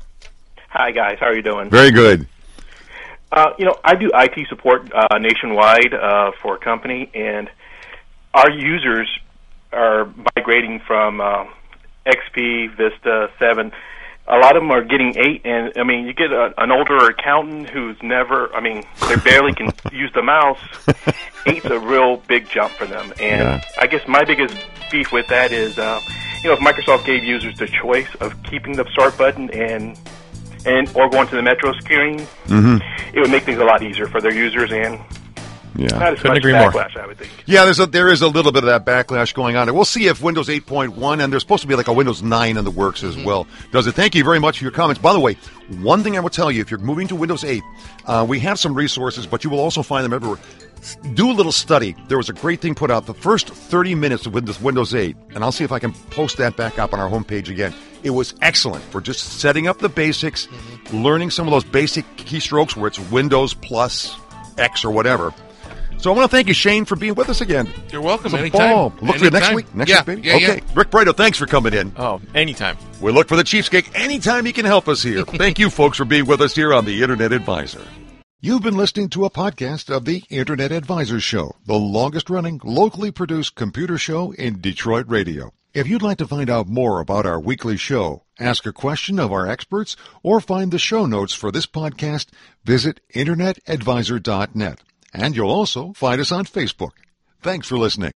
N: Hi, guys. How are you doing?
A: Very good.
N: Uh, you know, I do I T support uh, nationwide uh, for a company, and our users are migrating from uh, X P, Vista, seven. A lot of them are getting eight, and I mean, you get a, an older accountant who's never, I mean, they barely can use the mouse. Eight's a real big jump for them, and
A: Yeah.
N: I guess my biggest beef with that is, uh, you know, if Microsoft gave users the choice of keeping the start button and and or going to the Metro screen,
A: Mm-hmm.
N: it would make things a lot easier for their users and
A: Yeah.
N: Not as
D: Couldn't
N: much
D: agree more.
N: backlash, I would think.
A: Yeah, there's a, there is a little bit of that backlash going on. We'll see if Windows eight point one, and there's supposed to be like a Windows nine in the works as well, does it. Thank you very much for your comments. By the way, one thing I will tell you, if you're moving to Windows eight, uh, we have some resources, but you will also find them everywhere. Do a little study. There was a great thing put out the first thirty minutes of Windows, Windows eight, and I'll see if I can post that back up on our homepage again. It was excellent for just setting up the basics, mm-hmm. learning some of those basic keystrokes where it's Windows plus X or whatever. So I want to thank you, Shane, for being with us again.
C: You're welcome.
A: It's a
C: Anytime.
A: ball. Look for you next
C: Anytime.
A: week. Next
C: Yeah,
A: week, baby.
C: yeah,
A: okay.
C: yeah.
A: Rick Brighto, thanks for coming in.
D: Oh, anytime.
A: We look for the cheapskate anytime he can help us here. Thank you, folks, for being with us here on the Internet Advisor. You've been listening to a podcast of the Internet Advisor Show, the longest-running, locally produced computer show in Detroit radio. If you'd like to find out more about our weekly show, ask a question of our experts, or find the show notes for this podcast, visit internet advisor dot net. And you'll also find us on Facebook. Thanks for listening.